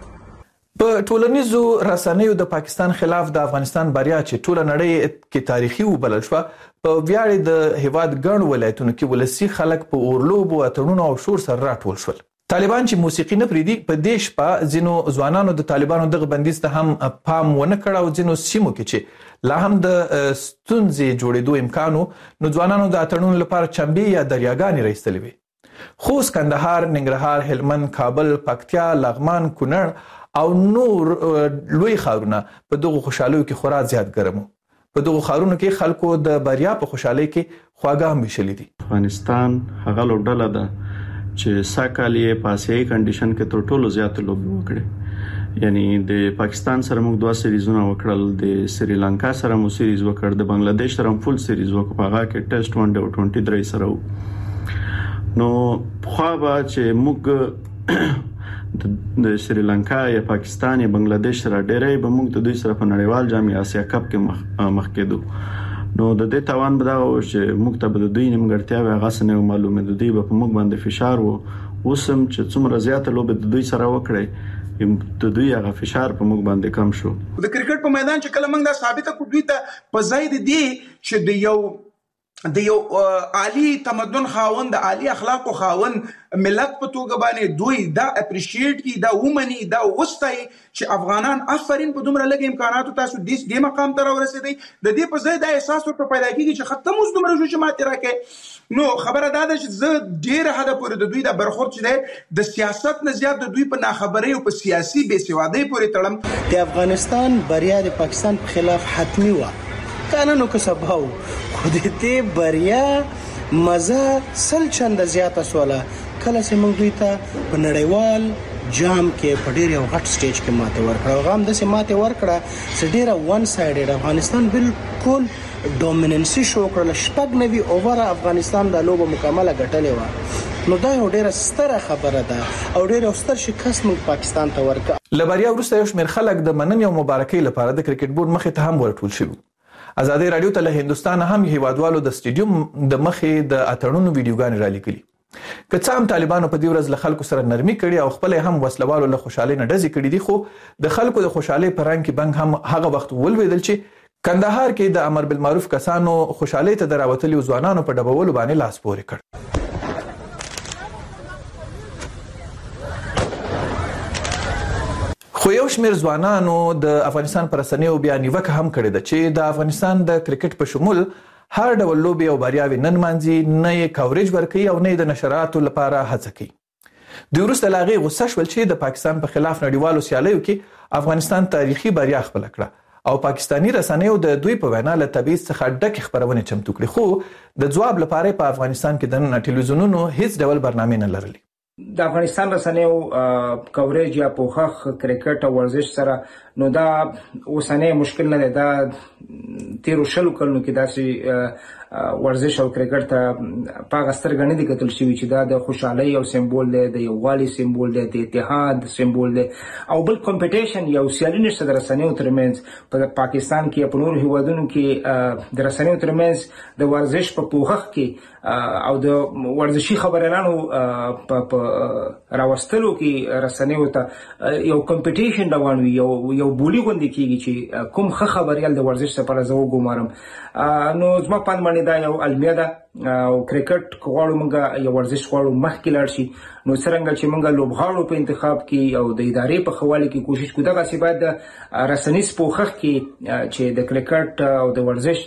په ټولنیزو رسنیو د پاکستان خلاف د افغانستان بریا چې ټوله نړۍ کې تاریخي وبلل شوه، په ویاړې د هیواد ګڼ ولایتونو کې ولسي خلک په اورلوبو اتڼونو او شور سره راټول شول. طالبان چې موسیقي نه پریدي، په دې شپه ځینو ځوانانو د طالبانو دغه بندیز ته هم پام ونه کړ او ځینو سیمو کې چې لا هم د ستونزې جوړېدو امکان و، نو ځوانانو د اتڼونو لپاره چمبې یا دریاګانې راایستلې وې. خوست، کندهار، ننګرهار، هلمند، کابل، پکتیا، لغمان، کونړ او نور لوی ښارونه په دغو خوشحالیو کې خورا زیات ګرم وو. په دغو ښارونو کې خلکو د بریا په خوشحالۍ کې خواږه هم ویشلي دي. افغانستان هغه لوبډله ده چې ساکال یې په آسیایي کنډیشن کې تر ټولو زیاتې لوبې وکړې. یعنی د پاکستان سره موږ دوه سریزونه وکړل، د سریلانکا سره مو سریز وکړ، د بنگلاديش سره هم فول سریز وکړ، په هغه کې ټیسټ ون ډے او ټوئنټي تھری سره وو. نو خو به چې موږ د سریلانکا یا پاکستان یا بنگلاديش سره ډېرې به موږ د دوی سره په نړیوال جام آسیا کپ کې مخ, مخ کېدو. نو د دې توان به دا و چې موږ ته به د دوی نیمګړتیاوې هغه څه نه معلومې، د دوی به په موږ باندې فشار و. اوس هم چې څومره زیاته لوبې د دوی سره وکړې، د دوی هغه فشار په موږ باندې کم شو. د کرکټ په میدان چې کله موږ دا ثابته کړو دوی ته په ځای د دې چې د یو د یو عالی تمدن خاوند، د عالی اخلاقو خاوند ملت په توګه باندې دوی دا اپریشیټ کی، دا ومني، دا وستای چې افغانان آفرین په دومره لږ امکاناتو تاسو دې مقام ته راورسېدئ. د دې په ځای دا احساس ورته پیدا کیږي چې ختم اوس دومره شو چې ماته راکې. نو خبره دا ده چې زه ډېر حد پورې د دوی د برخورد چې دی د سیاست نه زیات د دوی په ناخبرۍ او په سیاسي بې سوادۍ پورې تړم. د افغانستان بریا د پاکستان په خلاف حتمی و، کانونو که سباو خو د دې بریا مزه سل چنده زیاته سوله کله چې موږ دوی ته په نړیوال جام کې په ډېر یو غټ سټیج کې ماته ورکړه. هغه هم داسې ماته ورکړه چې ډېره ون سایډډ افغانستان بالکل ډومیننسي شو کړله. شپږ نوي اووره افغانستان دا لوبه مکمله ګټلې وه. نو دا یو ډېره ستره خبره ده او ډېر یو ستر شکست موږ پاکستان ته ورکړه. له بریا وروسته یو شمېر خلک د مننې او مبارکۍ لپاره د کرکټ بورډ مخې ته هم ورټول شوي. ازادۍ راډیو ته له هندوستان هم هیوادوالو د سټیډیوم د مخې د اتڼونو ویډیوګانې رالیکلي. که څه هم طالبانو په دې ورځ له خلکو سره نرمي کړې او خپل هم وسلوالو له خوشحالۍ نه ډزې کړې دي، خو د خلکو د خوشحالۍ په رنګ کې بنګ هم هغه وخت ولوېدل چې کندهار کې د امر بالمعروف کسانو خوشحالۍ ته د راوتلي ځوانانو په ډبولو باندې لاس پورې کړ. خو یو شمېر ځوانانو د افغانستان پر رسنیو بیا نیوکه هم کړې ده چې د افغانستان د کرکټ په شمول هر ډول لوبې او بریاوې نه نمانځي، نه یې کوریج ورکوي او نه یې د نشراتو لپاره هڅه کوي. دوی وروسته له هغې غوسه شول چې د پاکستان په خلاف نړیوالو سیالیو کې افغانستان تاریخي بریا خپله کړه او پاکستاني رسنیو د دوی په وینا له تبعیض څخه ډکې خپرونې چمتو کړې، خو د ځواب لپاره په افغانستان کې دننه ټلویزیونونو هیڅ ډول برنامې نه لرلې. د افغانستان رسنیو کوریج یا پوښښ کرکټ او ورزش سره نو دا اوسنی مشکل نه دی. دا تیرو شلو کلونو کې داسې ورزش او کرکټ ته په هغه سترګه نه دي کتل شوي چې دا د خوشحالۍ یو سمبول دی، د یووالي سمبول دی، د اتحاد سمبول دی او بل کمپټیشن یو سیالي نشته د رسنیو ترمنځ. په پاکستان کې په نورو هیوادونو کې د رسنیو ترمنځ د ورزش په پوښښ کې او د ورزشي خبريالانو په راوستلو کې رسنیو ته یو کمپټیشن روان وي، یو یو بولی غوندې کېږي چې کوم ښه خبریال د ورزش لپاره زه وګمارم. نو زما په اند باندې دا یو المیه ده او کرکټ که غواړو موږ یو ورزش غواړو مخکې لاړ شي، نو څرنګه چې موږ لوبغاړو په انتخاب کې او د ادارې په ښه والي کې کوشش کوو، دغسې باید د رسنیز پوښښ کې چې د کرکټ او د ورزش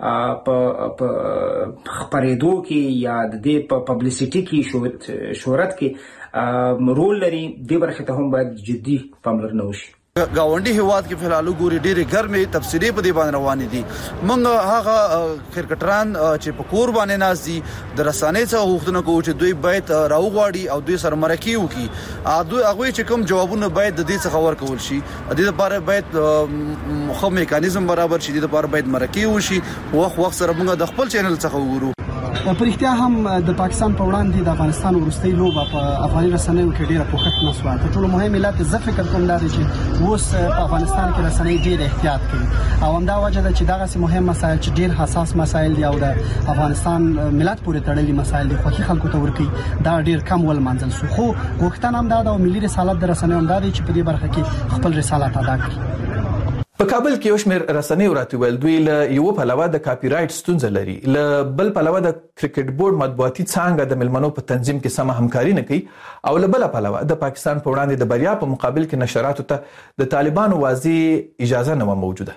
په خپرېدو کې یا د دې په پبلیسټي کې شهرت کې رول لري، دې برخې ته هم باید جدي پاملرنه وشي. گاونډي هیواد کې فلحال ګوري ډېرې ګرمې تفسیرې په دې باندې روانې دي. موږ هغه کرکټران چې په کور باندې ناست دي د رسنۍ څخه غوښتنه کوو چې دوی باید راوغواړي او دوی سره مرکې وکړي. دوی هغوی چې کوم جوابونه باید د دې څخه ورکول شي، د دې لپاره باید ښه میکانیزم برابر شي، د دې لپاره باید مرکې وشي. وخت وخت سره موږ د خپل چینل څخه وګورو. په رښتیا هم د پاکستان په وړاندې د افغانستان وروستۍ لوبه په افغاني رسنیو کې ډېره پوښښ نه شوه. تر ټولو مهم علت زه فکر کوم دا دی چې اوس په افغانستان کې رسنۍ ډېر احتیاط کوي او همدا وجه ده چې دغسې مهم مسایل چې ډېر حساس مسایل دي او د افغانستان ملت پورې تړلي مسایل دي خوښي خلکو ته ورکوي، دا ډېر کم ولمانځل شو. خو غوښتنه هم دا ده او ملي رسالت د رسنیو هم دا دی چې په دې برخه کې خپل رسالت ادا کړي. په کابل کې یو شمېر رسنیو راته ویل دوی له یوه پلوه د کاپي رایټ ستونزه لري، له بل پلوه د کرکټ بورډ مطبوعاتي څانګه د ملمنو په تنظیم کې سمه همکاري نه کوي او له بله پلوه د پاکستان په وړاندې د بریا په مقابل کې نشراتو ته د طالبانو واضح اجازه نه وه موجوده.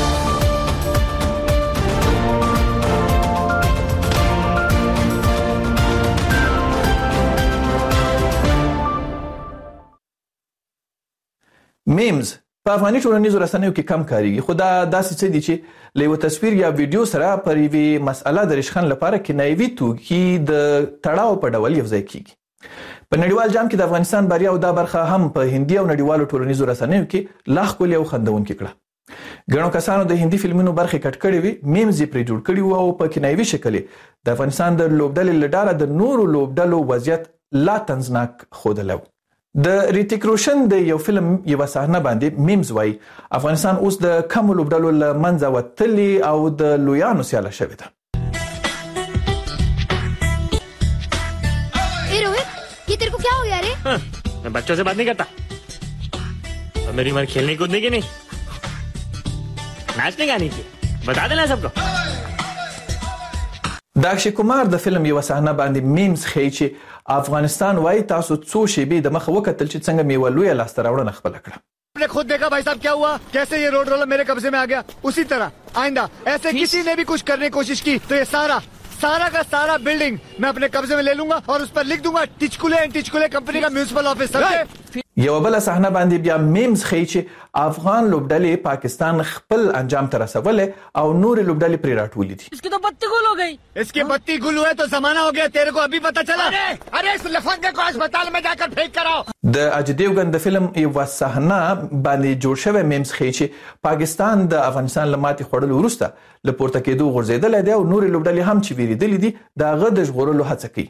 میمز په افغاني ټولنیزو رسنیو کې کم کاریږي، خو دا داسې څه دي چې له یو تصویر یا ویډیو سره پر یوې مسأله د رشخند لپاره کنایوي توکي د تړاو په ډول یوځای کیږي. په نړیوال جام کې د افغانستان بریا او دا برخه هم په هندي او نړیوالو ټولنیزو رسنیو کې لا ښکلې او خندونکې کړه. ګڼو کسانو د هندي فلمونو برخې کټ کړې وي، میمز یې پرې جوړ کړي وو او په کنایوي شکل د افغانستان د لوبډلې له ډاره د نورو لوبډلو وضعیت لا طنزناک ښودلی و. د ریتیک روشن د یو فلم یوه صحنه باندې میمز وایي افغانستان اوس د کمو لوبډلو له منځه وتلی او د لویانو سیاله شوې ده. ये तेरे को क्या हो गया रे? हाँ, मैं बच्चों से बात नहीं करता और मेरी उम्र खेलने कूदने की नहीं, नाचने गाने की, बता देना सबको. د اکشي کمار د فلم یوه صحنه باندې میمز ښیي چې افغانستان وایي تاسو څو شیبې د مخه وکتل چې څنګه میوه لویه لاسته راوړنه خپله کړه. आपने खुद देखा भाई साहब क्या हुआ, कैसे ये रोड रोलर मेरे कब्जे में आ गया. उसी तरह आइंदा ऐसे किसी ने भी कुछ करने की कोशिश की तो ये सारा सारा का सारा बिल्डिंग मैं अपने कब्जे में ले लूंगा और उस पर लिख दूंगा टिचकुले एंड टिचकुले कंपनी का म्युनिसिपल ऑफिस. یوه بله صحنه باندې بیا میمز ښیي چې افغان لوبډلې پاکستان خپل انجام ته رسولی او نورې لوبډلې پرې راټولې دي. इसकी तो बत्ती गुल हो गई. इसकी बत्ती गुल हुआ तो जमाना हो गया, तेरे को अभी पता चला. अरे इस लफंगे को अस्पताल में जाकर फेंक कर आओ. د اجي دیوګن د فلم یوه صحنه باندې جوړ شوی میمز ښیي چې پاکستان د افغانستان له ماتې خوړلو وروسته له پورته کېدو غورځېدلی دی او نورې لوبډلې هم چې ویرېدلې دي د هغه د ژغورلو هڅه کوي.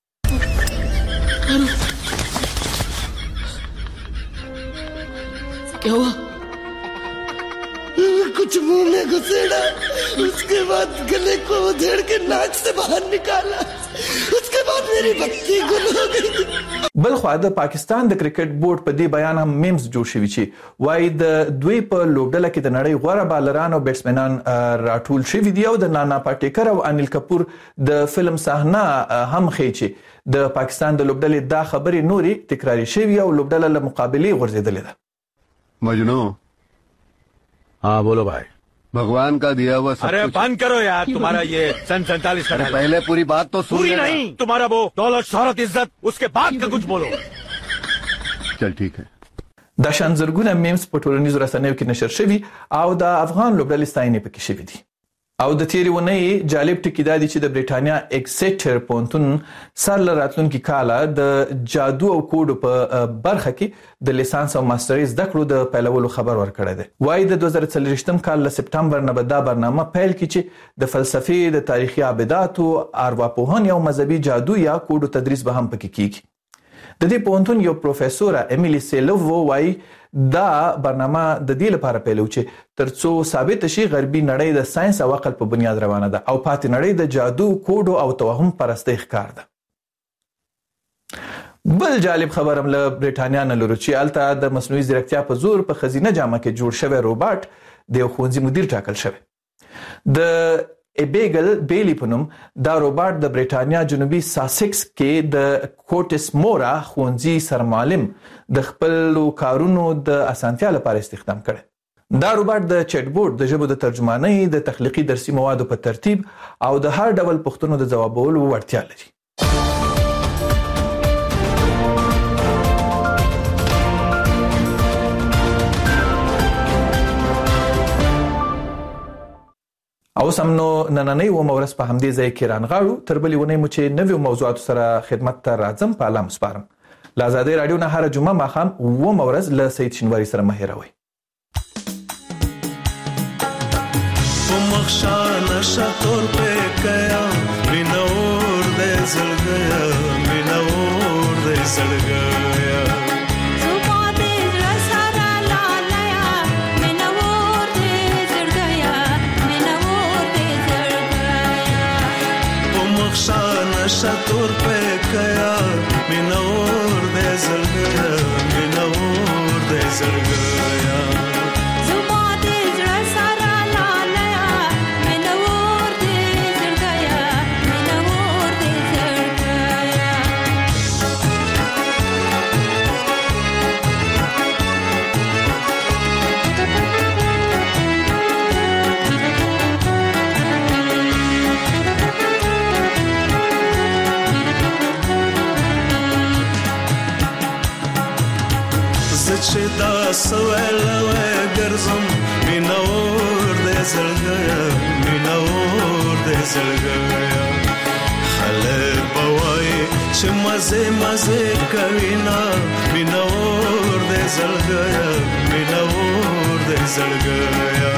क्या हुआ? कुछ मुंह में घुसेड़ा, उसके बाद गले को उधेड़ के नाक से बाहर निकाला, उसके बाद मेरी बत्ती गुल हो गई. بل خو د پاکستان د کرکټ بورډ په دې بیان هم میمز جوړ شوي چې وایي د دوی په لوبډله کې د نړۍ غوره بالران او بیټسمنان راټول شوي دي او د نانا پاټیکر او انیل کپور د فلم صحنه هم ښیي چې د پاکستان د لوبډلې دا خبرې نورې تکراري شوي او لوبډله له مقابلې غورځېدلې ده. मजनू. हाँ बोलो भाई. भगवान का दिया हुआ सब अरे कुछ। बंद करो यार तुम्हारा ये सन सैतालीस का डायलॉग। पहले पूरी बात तो सुन पूरी लेना। नहीं, तुम्हारा वो दौलत शोहरत इज्जत उसके बाद का कुछ बोलो। चल ठीक है। د شان زرګونه میمز په ټولنیزو رسنیو کې نشر شوي او د افغان لوبډلې ستاینې پکې شوي دي. او د تیرې ونې جالب ټکی دا دی چې د بریټانیا ایکسیټر پونتون سر له راتلونکي کاله د جادو او کوډ په برخه کې د لیسانس او ماسترۍ زده کړو د پیلولو خبر ورکړی دی. وایي د دوه زره څلوېښتم کال له سپټمبر نه به دا برنامه پیل کړي چې د فلسفې د تاریخي عابداتو ارواپوهنې او مذهبي جادو یا کوډو تدریس به هم پکې کیږي. د دې پونتون یو پروفیسور امیلی سیلوو وایي دا برنامه د دې لپاره پیلو چې ترڅو ثابت شي غربي نړۍ د ساينس او عقل په بنیاد روانه ده او پاتې نړۍ د جادو کوډو او توهم پرستۍ ښکار ده. بل جالب خبرم له بریټانیا نه لرو چې الته د مصنوعي ځیرکتیا په زور په خزینه جامه کې جوړ شوی روباټ د یو ښوونځي مدیر ټاکل شوی. د ایبیګل بیلی په نوم دا روباټ د بریټانیا جنوبي ساسکس کې د کوټس مورا ښوونځي سرمعلم د خپل کارونو د اسانتیا لپاره استخدام کړي. دا روباټ د چټ بورډ د ژبو د ترجمانۍ د تخلیقي درسي موادو په ترتیب او د هر ډول پوښتنو د ځوابولو وړتیا لري. او سمنو نننۍ و مورس په همدې ځای کې رانغاړو تر بلې ونې مو چې نویو موضوعاتو سره خدمت ته راځم په الله مسپارم. له ازادۍ راډیو نه هره جمعه ماښام و مورس له سید شینواري سره مه هېروئ. په مخشا نشه تور پې کیا مینه اور دې زړګیا مینه اور دې زړګیا نشا تور پہ کیا مینا اور دے زل گیا مینا اور دے زل گیا زما دے زړه سارا لالیا مینا اور دے زل گیا مینا اور دے زل گیا چې دا سوال وای ګرځم مینا اور دې زړګیا مینا اور دې زړګیا خلک بوای چې مزه مزه کوي نا مینا اور دې زړګیا مینا اور دې زړګیا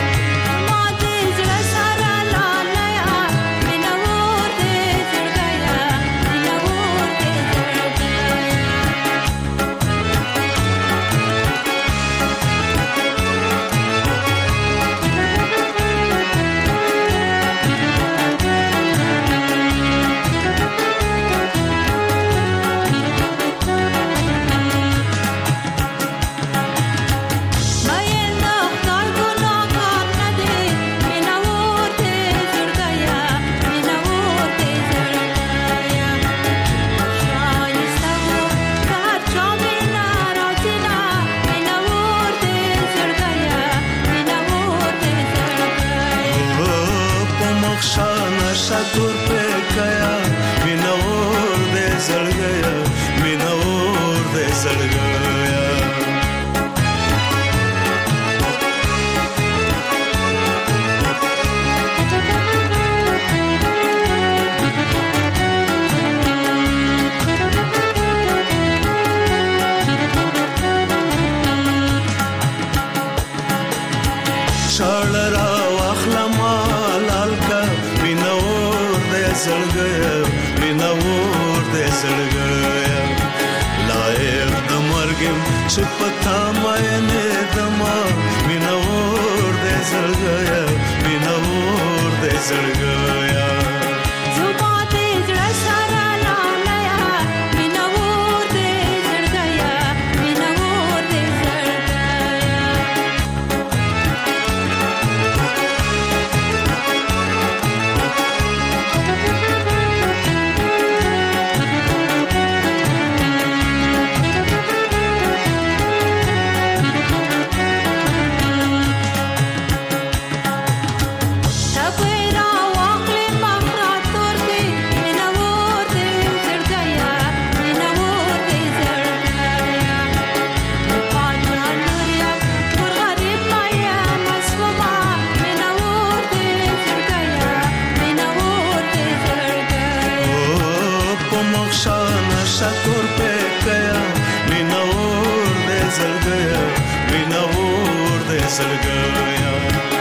تور پہ کیا مینا اور دے زل گیا مینا اور دے زل گیا شاړه واخله مال کا مینا زړ گیا مینا اور دې زړ گیا لایق د مرګم چې پتا مې نه دما مینا اور دې زړ گیا مینا اور دې زړ گیا زما دې زړه سارا لالیا مینا اور دې زړ گیا مینا اور دې زړ گیا مخشانه شکر پکیا مینا ور دې زړګیا مینا ور دې زړګیا